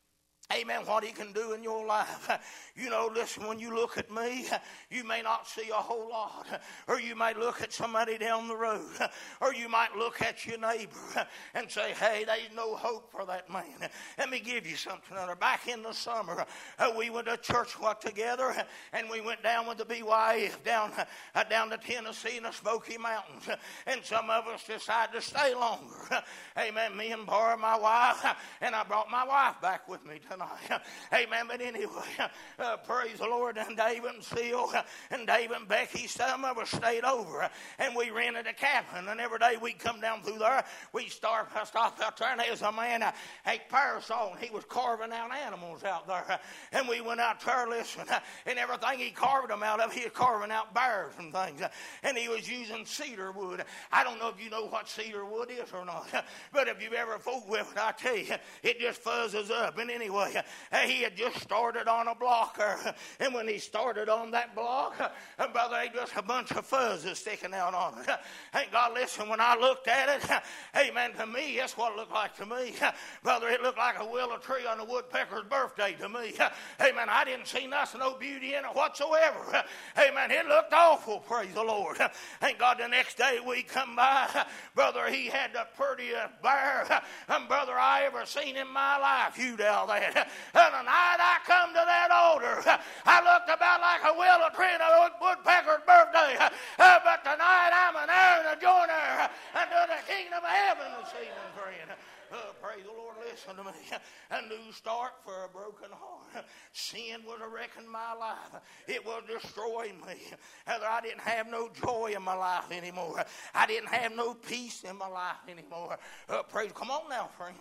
Amen, what he can do in your life. You know, listen, when you look at me, you may not see a whole lot. Or you might look at somebody down the road. Or you might look at your neighbor and say, hey, there's no hope for that man. Let me give you something. Back in the summer, we went to church together, and we went down with the BYF down to Tennessee in the Smoky Mountains. And some of us decided to stay longer. Amen, me and Bar, my wife, and I brought my wife back with me tonight. Amen. But anyway, praise the Lord. And David and Seal and David and Becky, some of us stayed over, and we rented a cabin. And every day we'd come down through there, we'd stop out there, and there was a man, a parasol, and he was carving out animals out there. And we went out there, listen, and everything he carved them out of, he was carving out bears and things. And he was using cedar wood. I don't know if you know what cedar wood is or not, but if you've ever fooled with it, I tell you, it just fuzzes up. And anyway, he had just started on a blocker, and when he started on that block, brother, there just a bunch of fuzzes sticking out on it. Thank God, listen, when I looked at it, amen, to me, that's what it looked like to me. Brother, it looked like a willow tree on a woodpecker's birthday to me. Amen, I didn't see nothing, no beauty in it whatsoever. Amen, it looked awful, praise the Lord. Thank God, the next day we come by, brother, he had the prettiest bear, brother, I ever seen in my life. You down there. And the night I come to that altar, I looked about like a willow tree on a woodpecker's birthday. But tonight I'm an heir and a joiner unto the kingdom of heaven this evening, friend. Praise the Lord, listen to me. A new start for a broken heart. Sin was wrecking my life. It was destroying me. I didn't have no joy in my life anymore. I didn't have no peace in my life anymore. Praise, come on now, friend.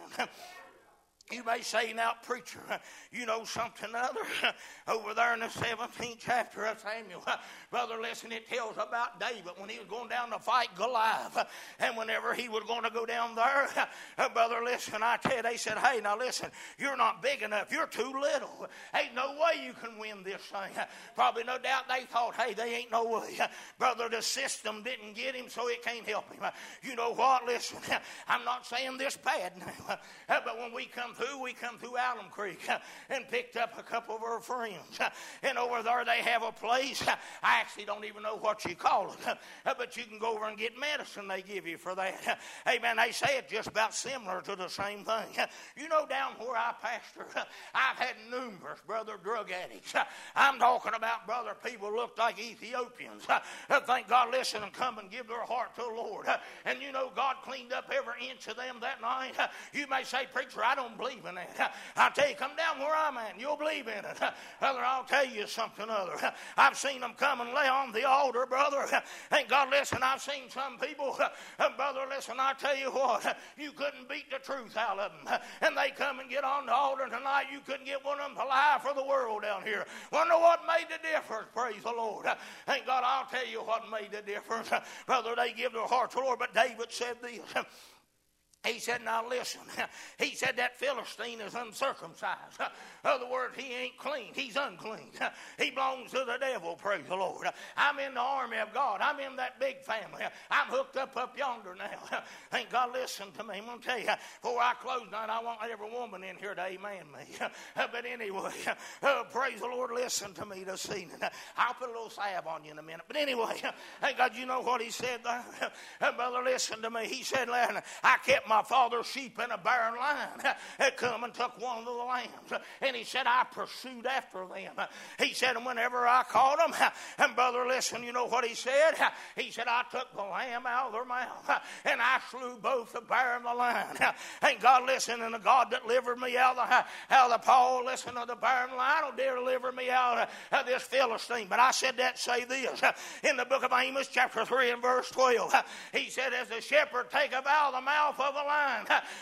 You may say, now, preacher, you know something other. Over there in the 17th chapter of Samuel, brother, listen, it tells about David when he was going down to fight Goliath. And whenever he was going to go down there, brother, listen, I tell you, they said, hey, now listen, you're not big enough. You're too little. Ain't no way you can win this thing. Probably no doubt they thought, hey, they ain't no way. Brother, the system didn't get him, so it can't help him. You know what? Listen, I'm not saying this bad now, but when we come through Alum Creek and picked up a couple of our friends. And over there they have a place, I actually don't even know what you call it, but you can go over and get medicine they give you for that. Amen. They say it's just about similar to the same thing. You know, down where I pastor, I've had numerous, brother, drug addicts. I'm talking about, brother, people looked like Ethiopians. Thank God, listen, and come and give their heart to the Lord. And you know, God cleaned up every inch of them that night. You may say, preacher, I don't believe in that. I'll tell you, come down where I'm at and you'll believe in it. Brother, I'll tell you something other. I've seen them come and lay on the altar, brother. Thank God, listen, I've seen some people, brother, listen, I tell you what, you couldn't beat the truth out of them. And they come and get on the altar tonight, you couldn't get one of them to lie for the world down here. Wonder what made the difference, praise the Lord. Thank God, I'll tell you what made the difference. Brother, they give their heart to the Lord, but David said this. He said, now listen, he said that Philistine is uncircumcised. In other words, he ain't clean. He's unclean. He belongs to the devil, praise the Lord. I'm in the army of God. I'm in that big family. I'm hooked up yonder now. Thank God, listen to me. I'm going to tell you, before I close tonight, I want every woman in here to amen me. But anyway, praise the Lord, listen to me this evening. I'll put a little salve on you in a minute. But anyway, thank God, you know what he said there? Brother, listen to me. He said, I kept my my father's sheep and a barren lion had come and took one of the lambs. And he said, I pursued after them. He said, and whenever I caught them, and brother, listen, you know what he said? He said, I took the lamb out of their mouth, and I slew both the bear and the lion. And God, listen, and the God that delivered me out of the paw, listen, of the bear and the lion will deliver me out of this Philistine. But I said that to say this. In the book of Amos, chapter 3 and verse 12, he said, as the shepherd taketh out of the mouth of a lion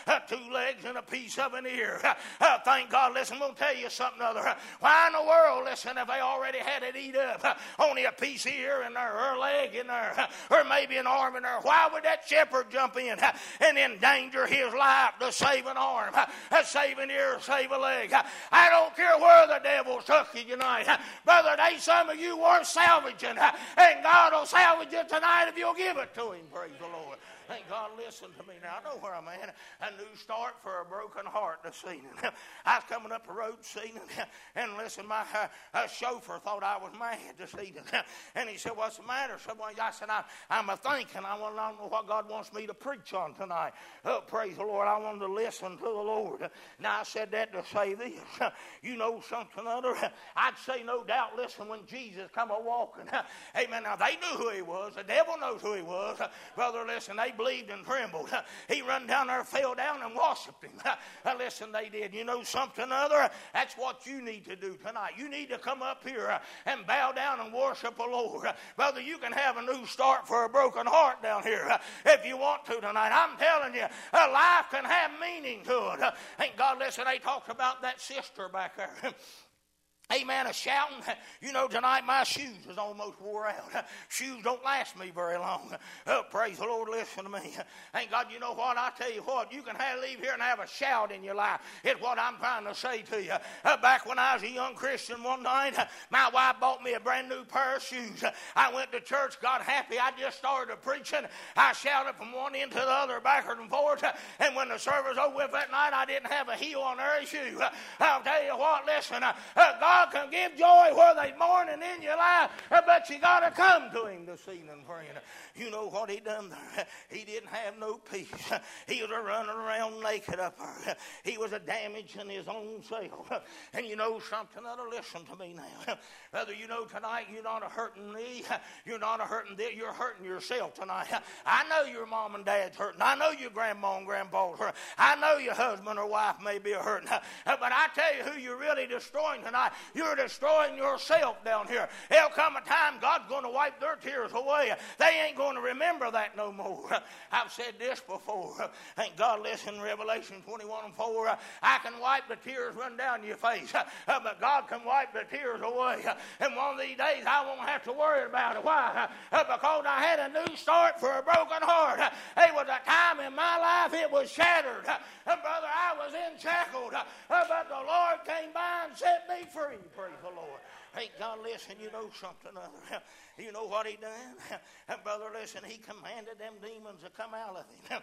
2 legs and a piece of an ear. Thank God, listen, I'm going to tell you something other. Why in the world, listen, if they already had it eat up, only a piece of ear in there, or a leg in there, or maybe an arm in there, why would that shepherd jump in and endanger his life to save an arm, save an ear, save a leg? I don't care where the devil took you tonight. Brother, they some of you weren't salvaging, and God will salvage you tonight if you'll give it to him. Praise the Lord. Thank God, listen to me now. I know where I'm at. A new start for a broken heart this evening. I was coming up the road this evening, and listen, my chauffeur thought I was mad this evening. And he said, what's the matter? I said, I'm a-thinking. I want to know what God wants me to preach on tonight. Oh, praise the Lord. I wanted to listen to the Lord. Now, I said that to say this. You know something other? I'd say no doubt, listen, when Jesus come a-walking. Amen. Now, they knew who he was. The devil knows who he was. Brother, listen, they believed and trembled. He run down there, fell down, and worshipped him. Listen, they did. You know something other? That's what you need to do tonight. You need to come up here and bow down and worship the Lord. Brother, you can have a new start for a broken heart down here if you want to tonight. I'm telling you, life can have meaning to it. Thank God, listen, they talked about that sister back there. Amen, a shouting. You know, tonight my shoes is almost wore out. Shoes don't last me very long. Oh, praise the Lord, listen to me. Thank God, you know what? I tell you what, you can leave here and have a shout in your life. It's what I'm trying to say to you. Back when I was a young Christian one night, my wife bought me a brand new pair of shoes. I went to church, got happy. I just started preaching. I shouted from one end to the other, backward and forward. And when the service was over with that night, I didn't have a heel on every shoe. I'll tell you what, listen, God can give joy where there's mourning in your life, but you got to come to him this evening, friend. You know what he done there? He didn't have no peace. He was running around naked up there. He was a damaging his own self. And you know something other? Listen to me now. Whether you know tonight you're not a hurting me, you're not a hurting this, you're hurting yourself tonight. I know your mom and dad's hurting. I know your grandma and grandpa's hurting. I know your husband or wife may be hurting. But I tell you who you're really destroying tonight. You're destroying yourself down here. There'll come a time God's going to wipe their tears away. They ain't going to remember that no more. I've said this before. Thank God, listen, Revelation 21:4. I can wipe the tears run down your face, but God can wipe the tears away. And one of these days I won't have to worry about it. Why? Because I had a new start for a broken heart. There was a time in my life it was shattered. Brother, I was shackled, but the Lord came by and set me free. Praise the Lord. Thank God, listen, you know something other. You know what he done? Brother, listen, he commanded them demons to come out of him.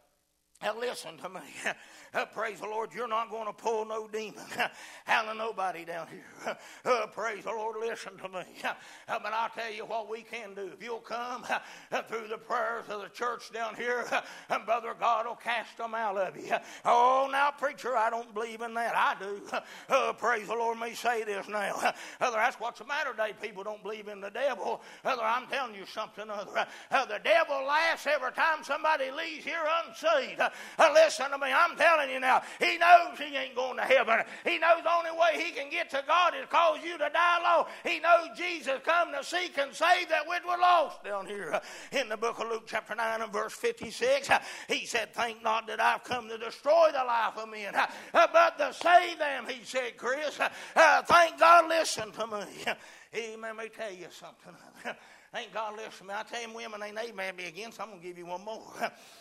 Now listen to me. Praise the Lord, you're not going to pull no demon out of nobody down here. Praise the Lord, listen to me. But I'll tell you what we can do. If you'll come through the prayers of the church down here, Brother, God will cast them out of you. Oh, now, preacher, I don't believe in that. I do. Praise the Lord, me say this now. That's what's the matter today. People don't believe in the devil. I'm telling you something other. The devil laughs every time somebody leaves here unsaved. Listen to me, I'm telling you now, he knows he ain't going to heaven. He knows the only way he can get to God is cause you to die low. He knows Jesus come to seek and save that which was lost down here. In the book of Luke chapter 9 and verse 56, he said, think not that I've come to destroy the life of men, but to save them, he said, Chris. Thank God, listen to me. Amen, let me tell you something. Thank God, listen to me. I tell you, women ain't amen me again, so I'm going to give you one more.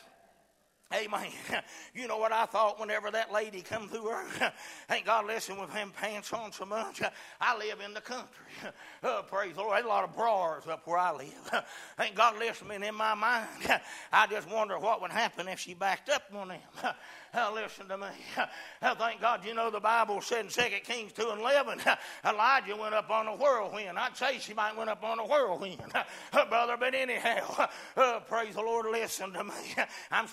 Amen. You know what I thought whenever that lady come through her? Thank God, listen, with them pants on so much. I live in the country. Praise the Lord. There's a lot of bras up where I live. Thank God, listen, in my mind, I just wonder what would happen if she backed up on them. Listen to me. Thank God, you know the Bible said in 2 Kings 2:11, Elijah went up on a whirlwind. I'd say she might went up on a whirlwind, brother, but anyhow, praise the Lord, listen to me. I'm still trying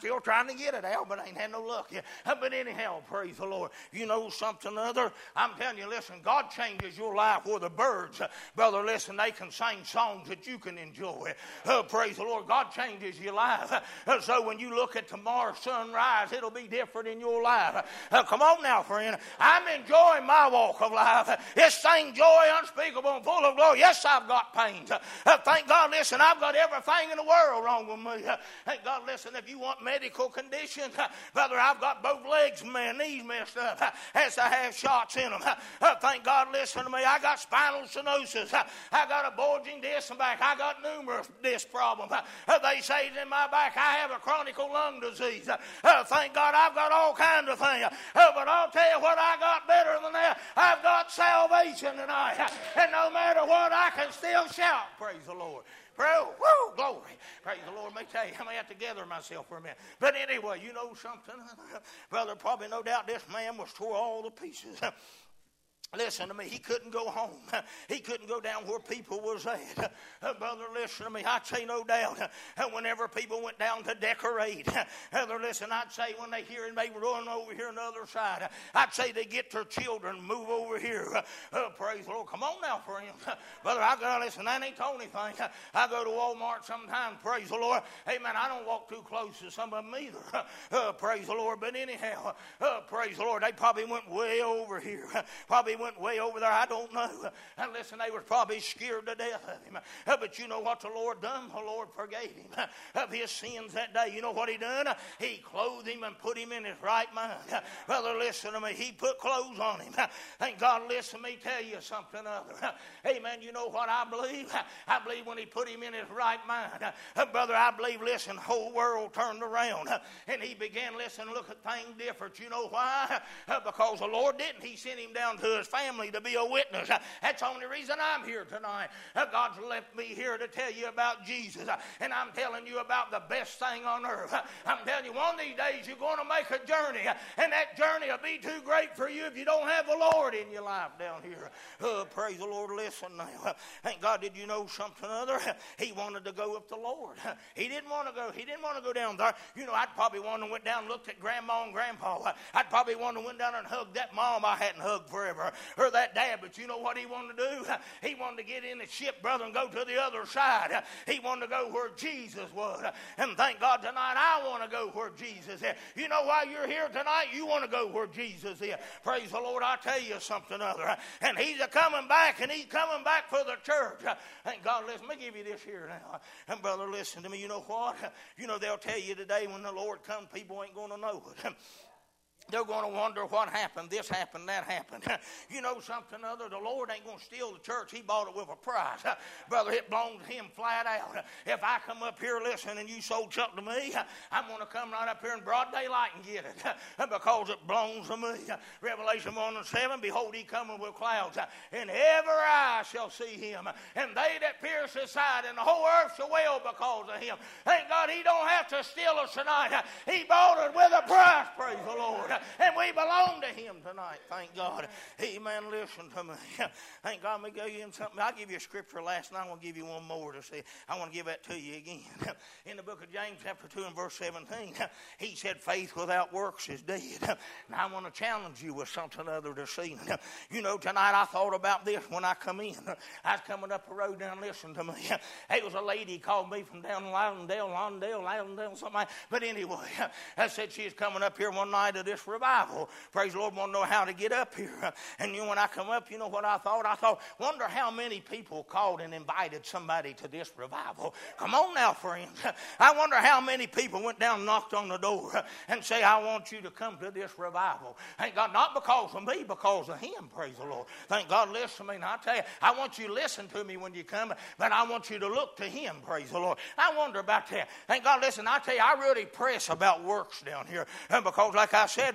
trying to get it, Al, but I ain't had no luck yet. But anyhow, praise the Lord. You know something other? I'm telling you, listen, God changes your life where the birds, brother, listen, they can sing songs that you can enjoy. Praise the Lord. God changes your life. So when you look at tomorrow's sunrise, it'll be different in your life. Come on now, friend. I'm enjoying my walk of life. It's same joy unspeakable and full of glory. Yes, I've got pains. Thank God, listen, I've got everything in the world wrong with me. Thank God, listen, if you want medical conditions, brother, I've got both legs, man, knees messed up. As I have shots in them. Thank God, listen to me. I got spinal stenosis. I got a bulging disc in my back. I got numerous disc problems. They say in my back I have a chronic lung disease. Thank God I've got all kinds of things. But I'll tell you what I got better than that. I've got salvation tonight. And no matter what, I can still shout. Praise the Lord. Woo, glory. Praise the Lord. Let me tell you, I may have to gather myself for a minute. But anyway, you know something? Brother, probably no doubt this man was tore all to pieces. Listen to me, he couldn't go home. He couldn't go down where people was at. Brother, listen to me, I'd say no doubt, whenever people went down to decorate, brother, listen, I'd say when they hear him, they run over here on the other side. I'd say they get their children, move over here. Praise the Lord. Come on now, friends. Brother, I gotta listen, that ain't the only thing. I go to Walmart sometimes, praise the Lord. Amen, I don't walk too close to some of them either. Praise the Lord. But anyhow, praise the Lord, they probably went way over here. Probably went way over there, I don't know. And listen, they were probably scared to death of him. But you know what the Lord done? The Lord forgave him of his sins that day. You know what he done? He clothed him and put him in his right mind. Brother, listen to me. He put clothes on him. Thank God, listen to me tell you something other. Amen. You know what I believe? I believe when he put him in his right mind, brother, I believe, listen, the whole world turned around. And he began, listen, look at things different. You know why? Because the Lord didn't. He sent him down to his family to be a witness. That's the only reason I'm here tonight. God's left me here to tell you about Jesus. And I'm telling you about the best thing on earth. I'm telling you, one of these days you're going to make a journey. And that journey will be too great for you if you don't have the Lord in your life down here. Praise the Lord. Listen now. Thank God, did you know something other? He wanted to go with the Lord. He didn't want to go. He didn't want to go down there. You know, I'd probably want to went down and looked at Grandma and Grandpa. I'd probably want to went down and hugged that mom I hadn't hugged forever. Or that dad, but you know what he wanted to do? He wanted to get in the ship, brother, and go to the other side. He wanted to go where Jesus was. And thank God tonight I want to go where Jesus is. You know why you're here tonight? You want to go where Jesus is. Praise the Lord, I'll tell you something other. And he's a-coming back, and he's coming back for the church. Thank God, listen, let me give you this here now. And brother, listen to me, you know what? You know, they'll tell you today when the Lord comes, people ain't going to know it. They're going to wonder what happened, this happened, that happened. You know something other? The Lord ain't going to steal the church. He bought it with a price. Brother, it belongs to him flat out. If I come up here, listen, and you sold something to me, I'm going to come right up here in broad daylight and get it because it belongs to me. Revelation 1:7, behold, he cometh with clouds, and every eye shall see him, and they that pierce his side, and the whole earth shall wail because of him. Thank God he don't have to steal us tonight. He bought it with a price, praise the Lord. And we belong to him tonight. Thank God. Amen. Listen to me. Thank God. Let me give you something. I'll give you a scripture last night. I want to give you one more to see. I want to give that to you again. In the book of James, chapter 2 and verse 17, he said, faith without works is dead. Now I want to challenge you with something other this evening. You know, tonight I thought about this when I come in. I was coming up the road down, listen to me. It was a lady called me from down Loudondale, something like that. But anyway, I said she was coming up here one night of this revival. Praise the Lord, want to know how to get up here. And you know, when I come up, you know what I thought? I thought, wonder how many people called and invited somebody to this revival. Come on now, friends. I wonder how many people went down and knocked on the door and say, I want you to come to this revival. Thank God, not because of me, because of him, praise the Lord. Thank God, listen to me. And I tell you, I want you to listen to me when you come, but I want you to look to him, praise the Lord. I wonder about that. Thank God, listen, I tell you, I really press about works down here. And because, like I said,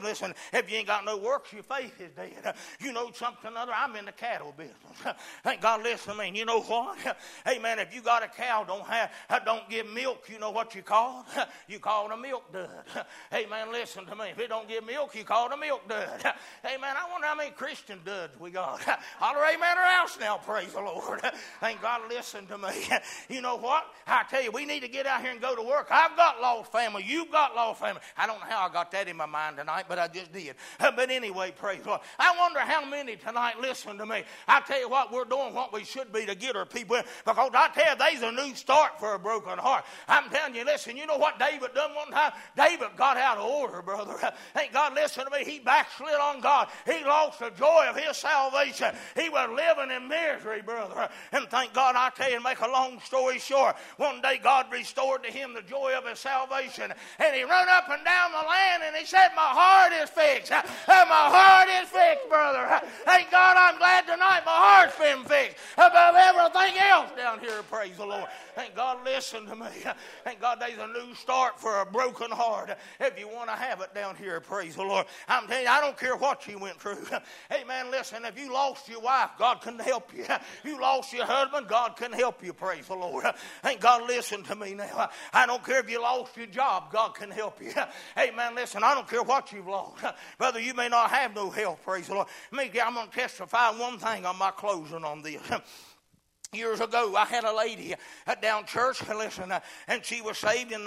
live. Listen, if you ain't got no works, your faith is dead. You know something or other, I'm in the cattle business. Thank God, listen to me. You know what? Amen. If you got a cow, don't give milk, you know what you call? You call it a milk dud. Amen. Listen to me. If it don't give milk, you call it a milk dud. Amen. I wonder how many Christian duds we got. Holler amen or else now, praise the Lord. Thank God, listen to me. You know what? I tell you, we need to get out here and go to work. I've got lost family. You've got lost family. I don't know how I got that in my mind tonight, but I just did. But anyway, praise the Lord. I wonder how many tonight, listen to me. I tell you what, we're doing what we should be to get our people in. Because I tell you, there's a new start for a broken heart. I'm telling you, listen, you know what David done one time? David got out of order, brother. Thank God, listen to me. He backslid on God. He lost the joy of his salvation. He was living in misery, brother. And thank God, I tell you, to make a long story short, one day God restored to him the joy of his salvation. And he run up and down the land and he said, my heart is fixed. My heart is fixed, brother. Thank God, I'm glad tonight my heart's been fixed above everything else down here, praise the Lord. Thank God, listen to me. Thank God there's a new start for a broken heart. If you want to have it down here, praise the Lord. I'm telling you, I don't care what you went through. Hey, man, listen, if you lost your wife, God can help you. You lost your husband, God can help you, praise the Lord. Thank God, listen to me now. I don't care if you lost your job, God can help you. Hey, man, listen, I don't care what you've lost. Brother, you may not have no help, praise the Lord. I'm going to testify one thing on my closing on this. Years ago, I had a lady down church, listen, and she was saved in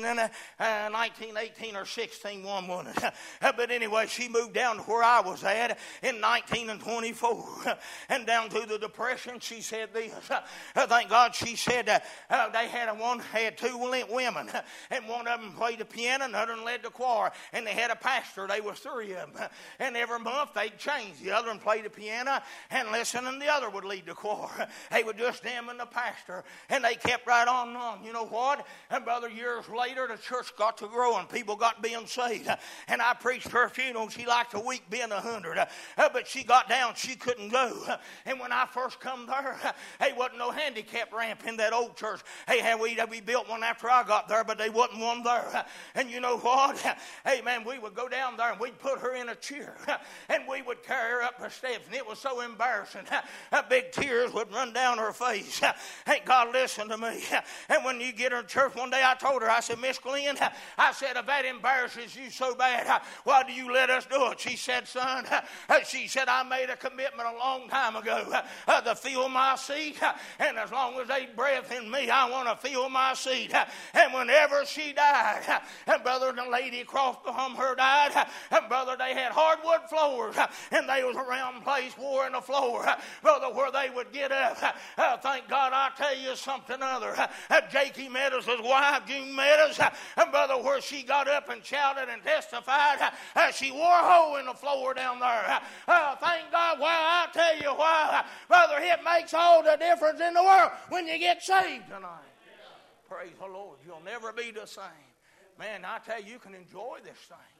1918 or 16, one woman. But anyway, she moved down to where I was at in 1924. And down through the Depression, she said this. Thank God, she said they had two women, and one of them played the piano, and the other one led the choir. And they had a pastor. They was three of them. And every month they'd change. The other one played the piano, and listen, and the other would lead the choir. They would just them and the pastor, and they kept right on and on. You know what? And brother, years later, the church got to grow and people got being saved. And I preached her funeral. She liked a week being 100, but she got down. She couldn't go. And when I first come there, hey, wasn't no handicap ramp in that old church. Hey, we built one after I got there, but they wasn't one there. And you know what? Hey, man, we would go down there and we'd put her in a chair, and we would carry her up the steps, and it was so embarrassing. Big tears would run down her face. Hey, God, listen to me. And when you get her to church one day, I told her, I said, Miss Glenn, I said, if that embarrasses you so bad, why do you let us do it? She said, son, she said, I made a commitment a long time ago to fill my seat, and as long as there's breath in me, I want to fill my seat. And whenever she died, and brother, the lady across from her died, and brother, they had hardwood floors, and they was a round place, wore in the floor, brother, where they would get up. Thank God, I tell you something other. Jakey Meadows' wife, June Meadows, and brother, where she got up and shouted and testified, she wore a hole in the floor down there. Thank God. Well, I tell you why, brother, it makes all the difference in the world when you get saved tonight. Praise the Lord. You'll never be the same. Man, I tell you, you can enjoy this thing.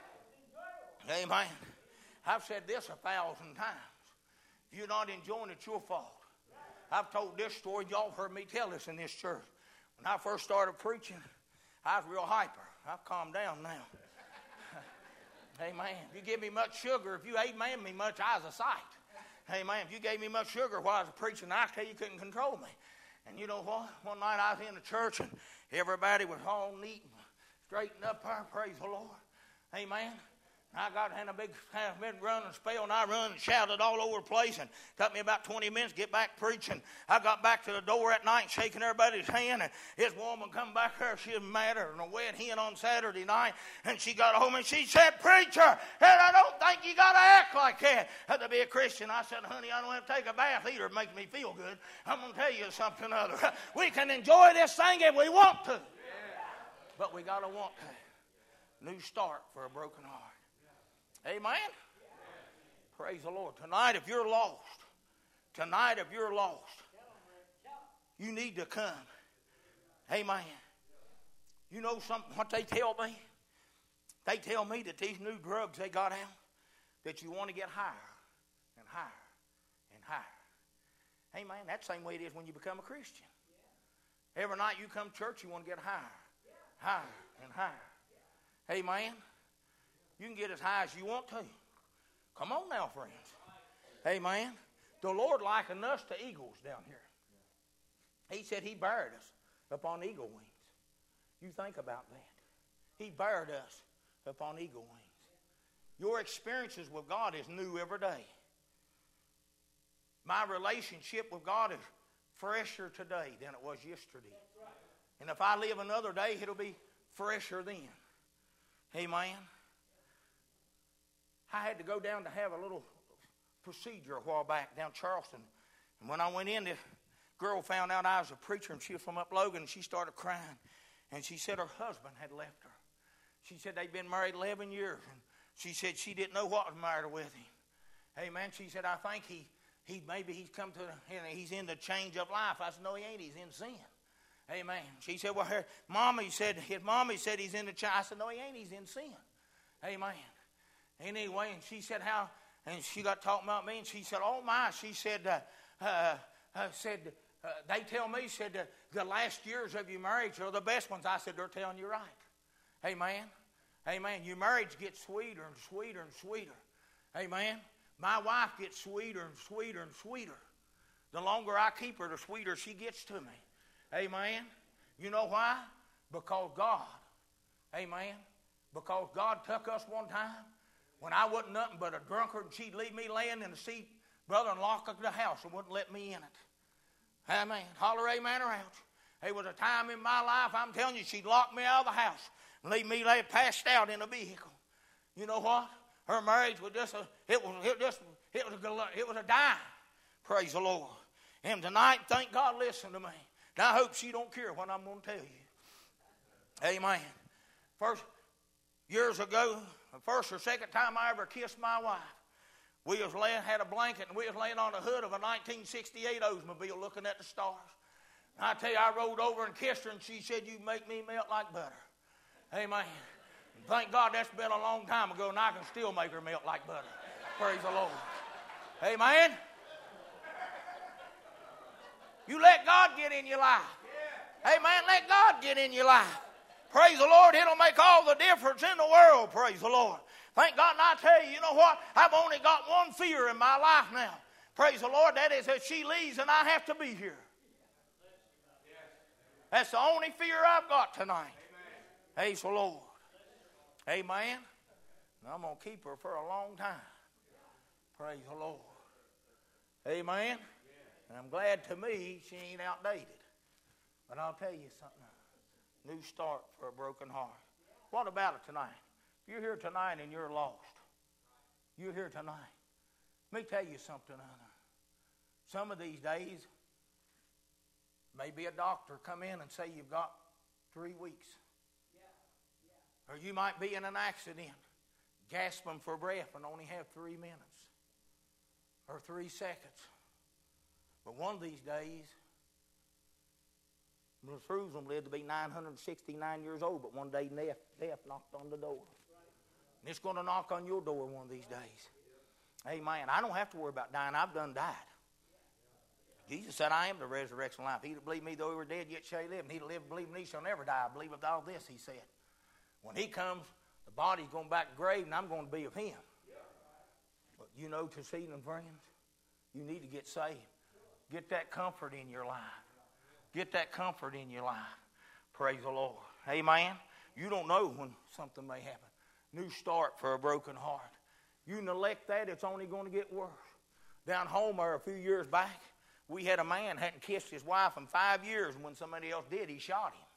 Amen. I've said this 1,000 times. If you're not enjoying it, it's your fault. I've told this story. Y'all heard me tell this in this church. When I first started preaching, I was real hyper. I've calmed down now. Amen. If you give me much sugar, if you amen me much, I was a sight. Amen. If you gave me much sugar while I was preaching, I tell you couldn't control me. And you know what? One night I was in the church and everybody was all neat and straightened up there. Praise the Lord. Amen. I got in a big running spell, and I run and shouted all over the place, and it took me about 20 minutes to get back preaching. I got back to the door at night, shaking everybody's hand, and this woman come back there. She was madder than a wet hen on Saturday night, and she got home and she said, "Preacher, and I don't think you got to act like that to be a Christian." I said, "Honey, I don't have to take a bath either. It makes me feel good. I'm going to tell you something other. We can enjoy this thing if we want to, but we got to want to. New start for a broken heart." Amen? Praise the Lord. Tonight, if you're lost, you need to come. Amen. You know something, what they tell me? They tell me that these new drugs they got out, that you want to get higher and higher and higher. Amen. That's the same way it is when you become a Christian. Every night you come to church, you want to get higher, higher and higher. Amen. You can get as high as you want to. Come on now, friends. Amen. The Lord likened us to eagles down here. He said he buried us upon eagle wings. You think about that. He buried us upon eagle wings. Your experiences with God is new every day. My relationship with God is fresher today than it was yesterday. And if I live another day, it'll be fresher then. Amen. I had to go down to have a little procedure a while back down Charleston. And when I went in, the girl found out I was a preacher, and she was from up Logan, and she started crying. And she said her husband had left her. She said they'd been married 11 years. And she said she didn't know what was the matter with him. Amen. She said, I think maybe he's come to, he's in the change of life. I said, no, he ain't. He's in sin. Amen. She said, well, his mommy said he's in the change. I said, no, he ain't. He's in sin. Amen. Anyway, and she said, how? And she got talking about me, and she said, oh, my. She said, they tell me, said, the last years of your marriage are the best ones. I said, they're telling you right. Amen. Amen. Your marriage gets sweeter and sweeter and sweeter. Amen. My wife gets sweeter and sweeter and sweeter. The longer I keep her, the sweeter she gets to me. Amen. You know why? Because God. Amen. Because God took us one time when I wasn't nothing but a drunkard, and she'd leave me laying in the seat, brother, and lock up the house and wouldn't let me in it. Amen. Holler amen or ouch. There was a time in my life, I'm telling you, she'd lock me out of the house and leave me passed out in a vehicle. You know what? Her marriage was just it was a dime. Praise the Lord. And tonight, thank God, listen to me. Now I hope she don't care what I'm going to tell you. Amen. First, years ago, the first or second time I ever kissed my wife, we had a blanket, and we was laying on the hood of a 1968 Oldsmobile looking at the stars. And I tell you, I rolled over and kissed her, and she said, you make me melt like butter. Amen. And thank God that's been a long time ago, and I can still make her melt like butter. Praise the Lord. Amen. You let God get in your life. Amen. Let God get in your life. Praise the Lord. It'll make all the difference in the world. Praise the Lord. Thank God. And I tell you, you know what? I've only got one fear in my life now. Praise the Lord. That is that she leaves and I have to be here. That's the only fear I've got tonight. Praise the Lord. Amen. And I'm going to keep her for a long time. Praise the Lord. Amen. And I'm glad to me she ain't outdated. But I'll tell you something. New start for a broken heart. What about it tonight? If you're here tonight and you're lost, you're here tonight. Let me tell you something. Some of these days, maybe a doctor come in and say you've got 3 weeks. Or you might be in an accident, gasping for breath and only have 3 minutes or 3 seconds. But one of these days, Methuselah lived to be 969 years old, but one day death knocked on the door. And it's going to knock on your door one of these days. Amen. I don't have to worry about dying. I've done died. Jesus said, I am the resurrection and life. He that believe me, though he were dead, yet shall he live. And he that live and believe me shall never die. I believe of all this, he said. When he comes, the body's going back to the grave, and I'm going to be of him. But you know, to see them, friends, you need to get saved. Get that comfort in your life. Get that comfort in your life. Praise the Lord. Amen. You don't know when something may happen. New start for a broken heart. You neglect that, it's only going to get worse. Down home there a few years back, we had a man hadn't kissed his wife in 5 years, and when somebody else did, he shot him.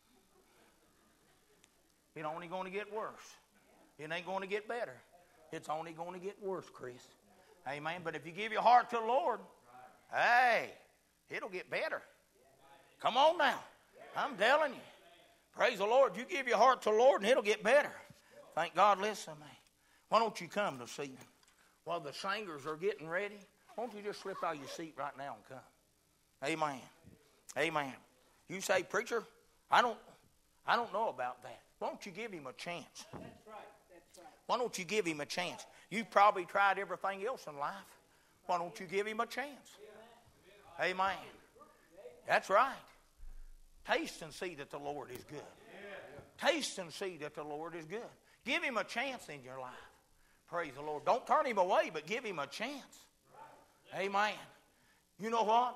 It's only going to get worse. It ain't going to get better. It's only going to get worse, Chris. Amen. But if you give your heart to the Lord, hey, it'll get better. Come on now. I'm telling you. Praise the Lord. You give your heart to the Lord and it'll get better. Thank God. Listen to me. Why don't you come this evening? While the singers are getting ready, why don't you just slip out of your seat right now and come? Amen. Amen. You say, preacher, I don't know about that. Why don't you give him a chance? That's right. That's right. Why don't you give him a chance? You've probably tried everything else in life. Why don't you give him a chance? Amen. That's right. Taste and see that the Lord is good. Taste and see that the Lord is good. Give him a chance in your life. Praise the Lord. Don't turn him away, but give him a chance. Amen. You know what?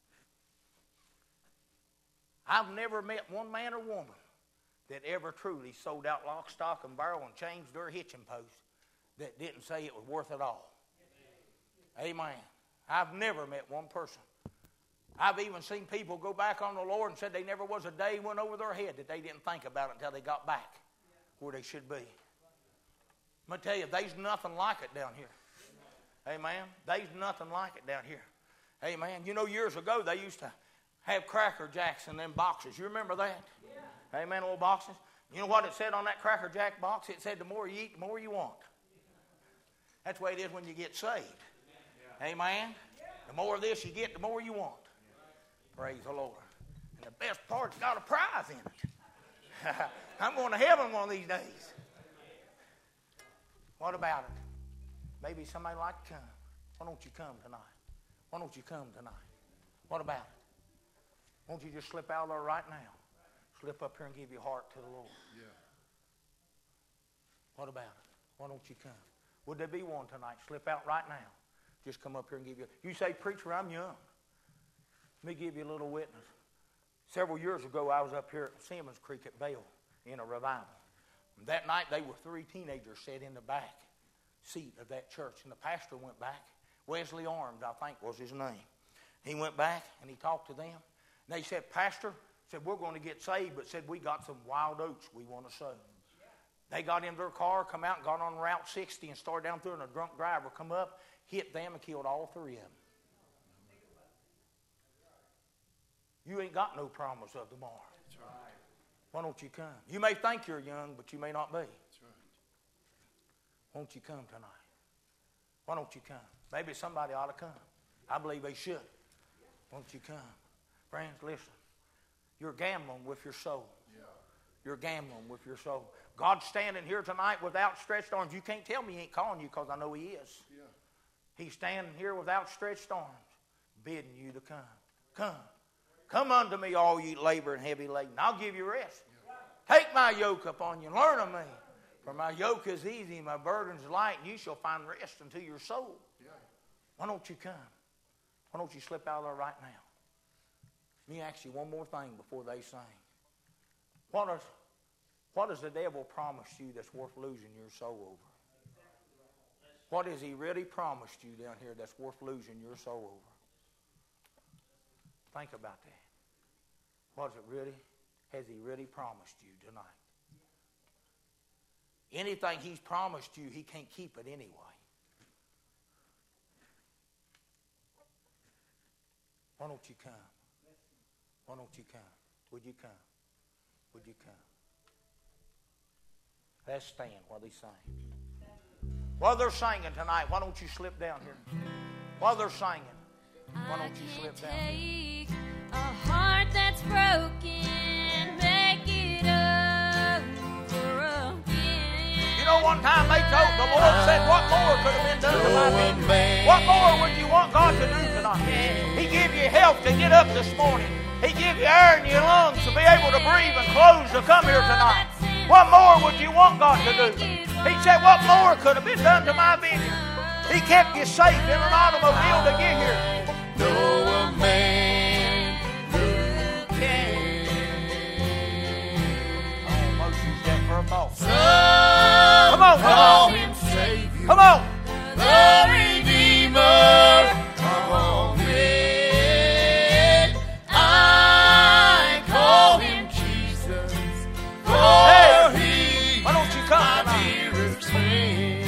I've never met one man or woman that ever truly sold out lock, stock, and barrel and changed their hitching post that didn't say it was worth it all. Amen. I've never met one person. I've even seen people go back on the Lord and said they never was a day went over their head that they didn't think about it until they got back where they should be. I'm going to tell you, there's nothing like it down here. Amen. There's nothing like it down here. Amen. You know, years ago, they used to have Cracker Jacks in them boxes. You remember that? Yeah. Amen, old boxes. You know what it said on that Cracker Jack box? It said, the more you eat, the more you want. That's the way it is when you get saved. Yeah. Amen. Yeah. The more of this you get, the more you want. Yeah. Praise the Lord. And the best part, it's got a prize in it. I'm going to heaven one of these days. What about it? Maybe somebody would like to come. Why don't you come tonight? Why don't you come tonight? What about it? Won't you just slip out there right now? Slip up here and give your heart to the Lord. Yeah. What about it? Why don't you come? Would there be one tonight? Slip out right now. Just come up here and give you. You say, preacher, I'm young. Let me give you a little witness. Several years ago, I was up here at Simmons Creek at Bale in a revival. And that night, they were 3 teenagers sat in the back seat of that church. And the pastor went back. Wesley Arms, I think, was his name. He went back and he talked to them. And they said, Pastor, said, we're going to get saved, but said, we got some wild oats we want to sow. They got in their car, come out and got on Route 60 and started down through, and a drunk driver come up, hit them and killed all 3 of them. You ain't got no promise of tomorrow. That's right. Why don't you come? You may think you're young, but you may not be. That's right. Won't you come tonight? Why don't you come? Maybe somebody ought to come. I believe they should. Won't you come? Friends, listen. You're gambling with your soul. Yeah. You're gambling with your soul. God's standing here tonight with outstretched arms. You can't tell me He ain't calling you because I know He is. Yeah. He's standing here with outstretched arms, bidding you to come. Come. Come unto me, all ye labor and heavy laden. I'll give you rest. Yeah. Take my yoke upon you and learn of me. For my yoke is easy, my burden's light, and you shall find rest unto your soul. Yeah. Why don't you come? Why don't you slip out there right now? Let me ask you one more thing before they sing. What does the devil promise you that's worth losing your soul over? What has he really promised you down here that's worth losing your soul over? Think about that. What has he really promised you tonight? Anything he's promised you, he can't keep it anyway. Why don't you come? Why don't you come? Would you come? Would you come? Let's stand while they sing. While they're singing tonight, why don't you slip down here? While they're singing, why don't you slip down here? A heart that's broken, make it over again. You know, one time they told the Lord said, what more could have been done to my people? What more would you want God to do tonight? He gave you health to get up this morning. He gave you air in your lungs to be able to breathe and clothes to come here tonight. What more would you want God to do? He said, what more could have been done to my vineyard? He kept you safe in an automobile to get here. Know a man who can. Almost used that for a thought. Some Come on, call him Savior. Come on. The Redeemer. Come on, friend. I call him Jesus. For he, why don't you come my tonight? dearest friend.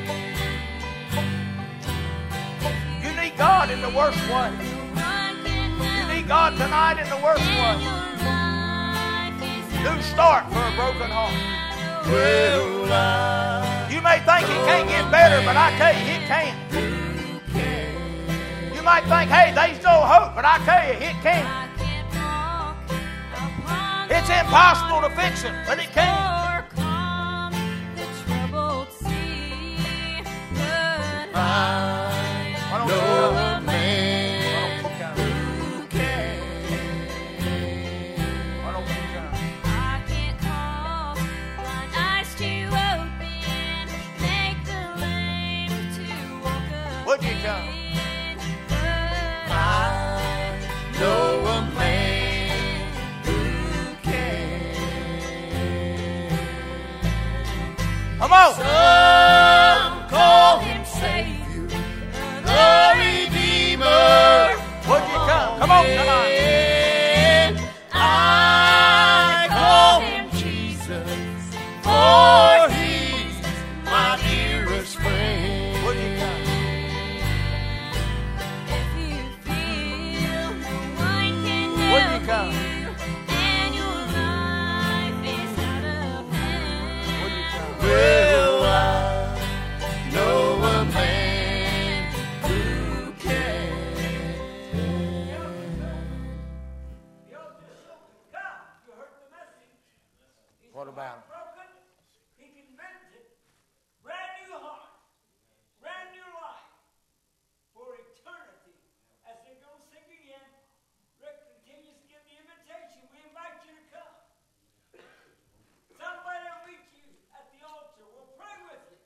You need God in the worst way. You need God tonight in the worst way. New start for a broken heart. Well, I You may think it can't get better, but I tell you, it can. You might think, hey, there's no hope, but I tell you, it can. It's impossible to fix it, but it can. Why don't you know come? a man Why don't you come? who can. Why don't you come? I can't call blind eyes to open. about them. broken, he can mend it. Brand new heart, brand new life for eternity. As they go sing again, Rick continues to give the invitation. We invite you to come. Somebody will meet you at the altar. We'll pray with you.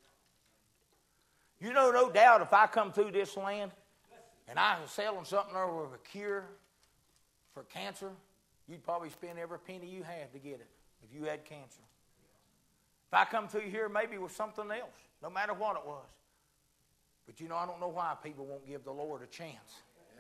You know, no doubt, if I come through this land and I was selling something over a cure for cancer, you'd probably spend every penny you have to get it if you had cancer. If I come through here maybe with something else, no matter what it was. But you know, I don't know why people won't give the Lord a chance.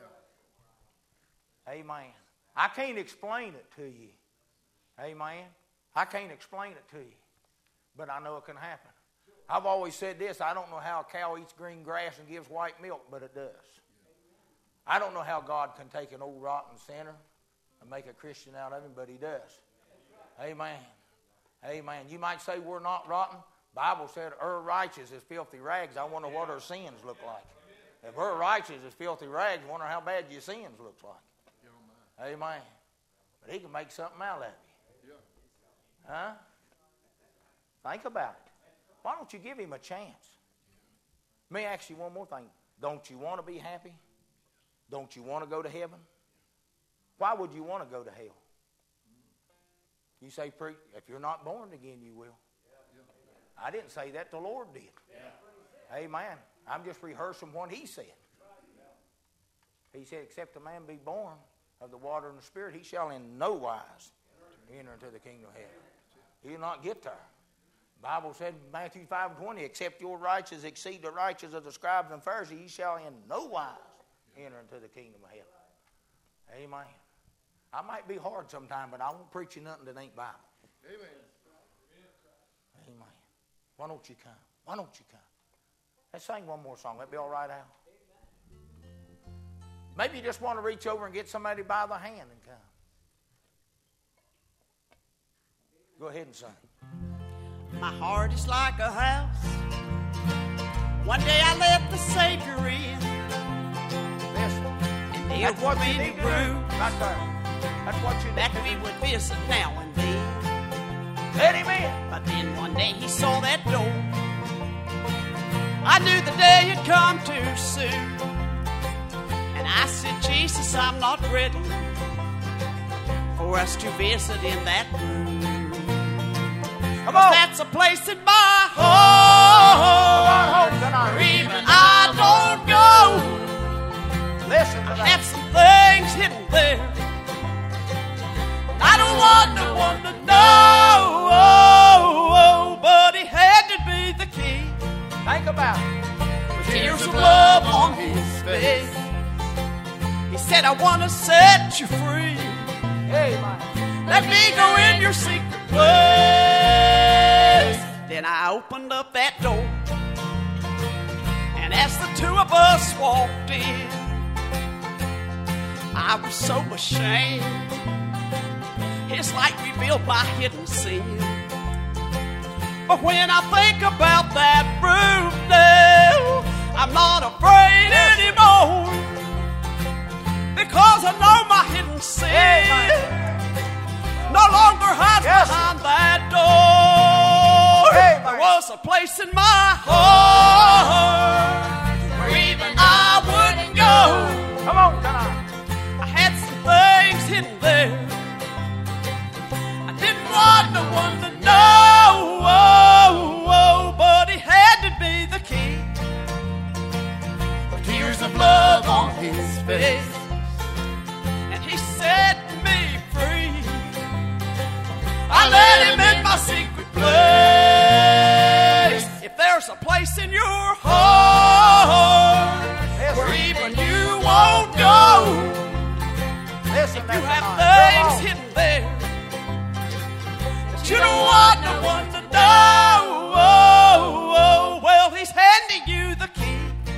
Yeah. Amen. I can't explain it to you. Amen. I can't explain it to you. But I know it can happen. I've always said this, I don't know how a cow eats green grass and gives white milk, but it does. I don't know how God can take an old rotten sinner and make a Christian out of him, but he does. Amen. Amen. You might say we're not rotten. The Bible said her righteous is filthy rags. I wonder what her sins look like. If her righteous is filthy rags, I wonder how bad your sins look like. Amen. But he can make something out of you. Huh? Think about it. Why don't you give him a chance? Let me ask you one more thing. Don't you want to be happy? Don't you want to go to heaven? Why would you want to go to hell? You say, preach, if you're not born again, you will. I didn't say that. The Lord did. Amen. I'm just rehearsing what he said. He said, except a man be born of the water and the Spirit, he shall in no wise enter into the kingdom of heaven. He'll not get there. The Bible said in Matthew 5:20, except your righteousness exceed the righteousness of the scribes and Pharisees, ye shall in no wise enter into the kingdom of heaven. Amen. I might be hard sometime, but I won't preach you nothing that ain't Bible. Amen. Amen. Why don't you come? Why don't you come? Let's sing one more song. That'd be all right, Al. Maybe you just want to reach over and get somebody by the hand and come. Go ahead and sing. My heart is like a house. One day I let the Savior in. Listen, And that's what you need to do. Right there. That's what you need that to we do. would visit now and then. Let him in. But then one day he saw that door. I knew the day had come too soon. And I said, Jesus, I'm not ready for us to visit in that room. Come on. That's a place in my heart where even I don't go. Listen to I that. have some things hidden there. I don't want no one to know, but he had to be the key. Think about it. With tears of love on his face, he said, I want to set you free. Amen. Let me go in your secret place. Then I opened up that door, and as the two of us walked in, I was so ashamed. His light revealed my hidden sin. But when I think about that room now, I'm not afraid anymore, because I know my hidden sin no longer hides behind that door. There was a place in my heart where even I wouldn't go. Come on, tonight. I had some things hidden there. I didn't want no one to know, but he had to be the key. With tears of love on his face, and he set me free. I let him in my secret place. If there's a place in your heart where even you won't go, if you have things hidden there that you don't want no one to know, well, he's handing you the key.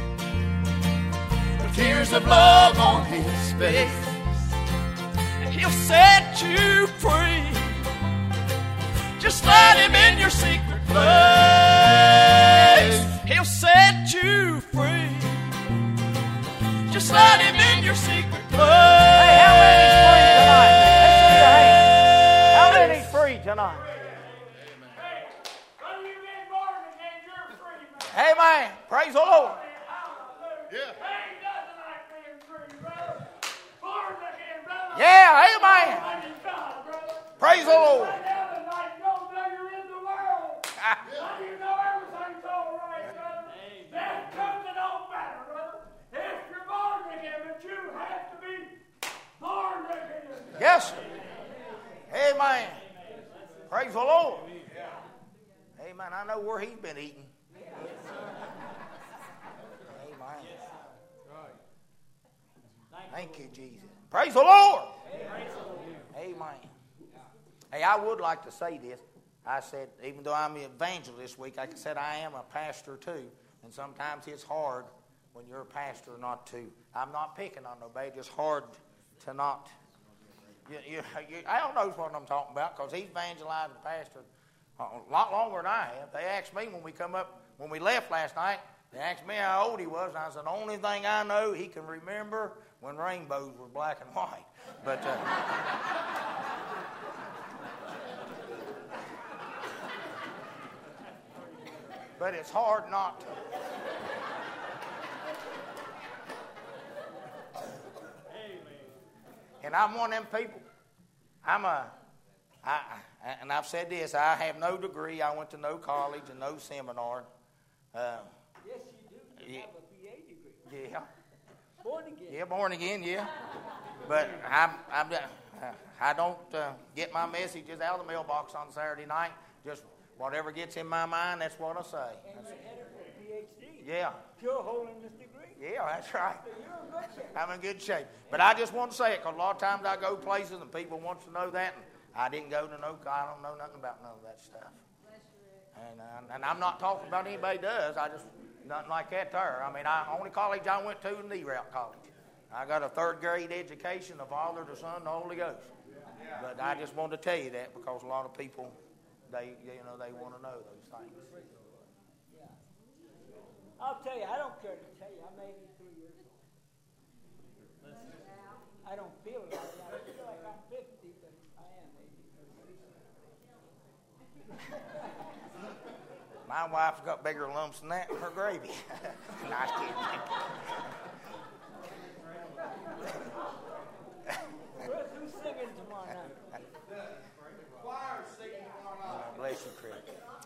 With tears of love on his face, and he'll set you free. Just let him in your secret place. He'll set you free. Just let him in your secret place. Hey, how many's free tonight? How many's free tonight? Yes, sir. Amen. Praise the Lord. Amen. I know where he's been eating. Amen. Thank you, Jesus. Praise the Lord. Amen. Hey, I would like to say this. I said, even though I'm an evangelist this week, like I said, I am a pastor too. And sometimes it's hard when you're a pastor not to. I'm not picking on nobody. It's hard to not. I don't know what I'm talking about because he's evangelized and pastored a lot longer than I have. They asked me when we left last night, they asked me how old he was, and I said, the only thing I know, he can remember when rainbows were black and white. But it's hard not to. And I'm one of them people. And I've said this, I have no degree. I went to no college and no seminar. Yes, you do. You have a BA degree. Yeah. Born again. Yeah, born again, yeah. But I don't get my messages out of the mailbox on Saturday night. Just whatever gets in my mind, that's what I say. And you're headed for a PhD. Yeah. Pure holiness degree. Yeah, that's right. So you're in good shape. I'm in good shape. But I just want to say it because a lot of times I go places and people want to know that. And I didn't go to I don't know nothing about none of that stuff. And I'm not talking about anybody does. I just, nothing like that there. I mean, only college I went to was Route College. I got a 3rd grade education, the Father, the Son, the Holy Ghost. But I just wanted to tell you that because a lot of people, they want to know those things. Yeah. I'll tell you, I don't care to tell you, I'm 83 years old. I don't feel it. I feel like I'm 50, but I am 83. My wife's got bigger lumps than that in her gravy. Not kidding. Who's singing tomorrow night? Bless you, Chris.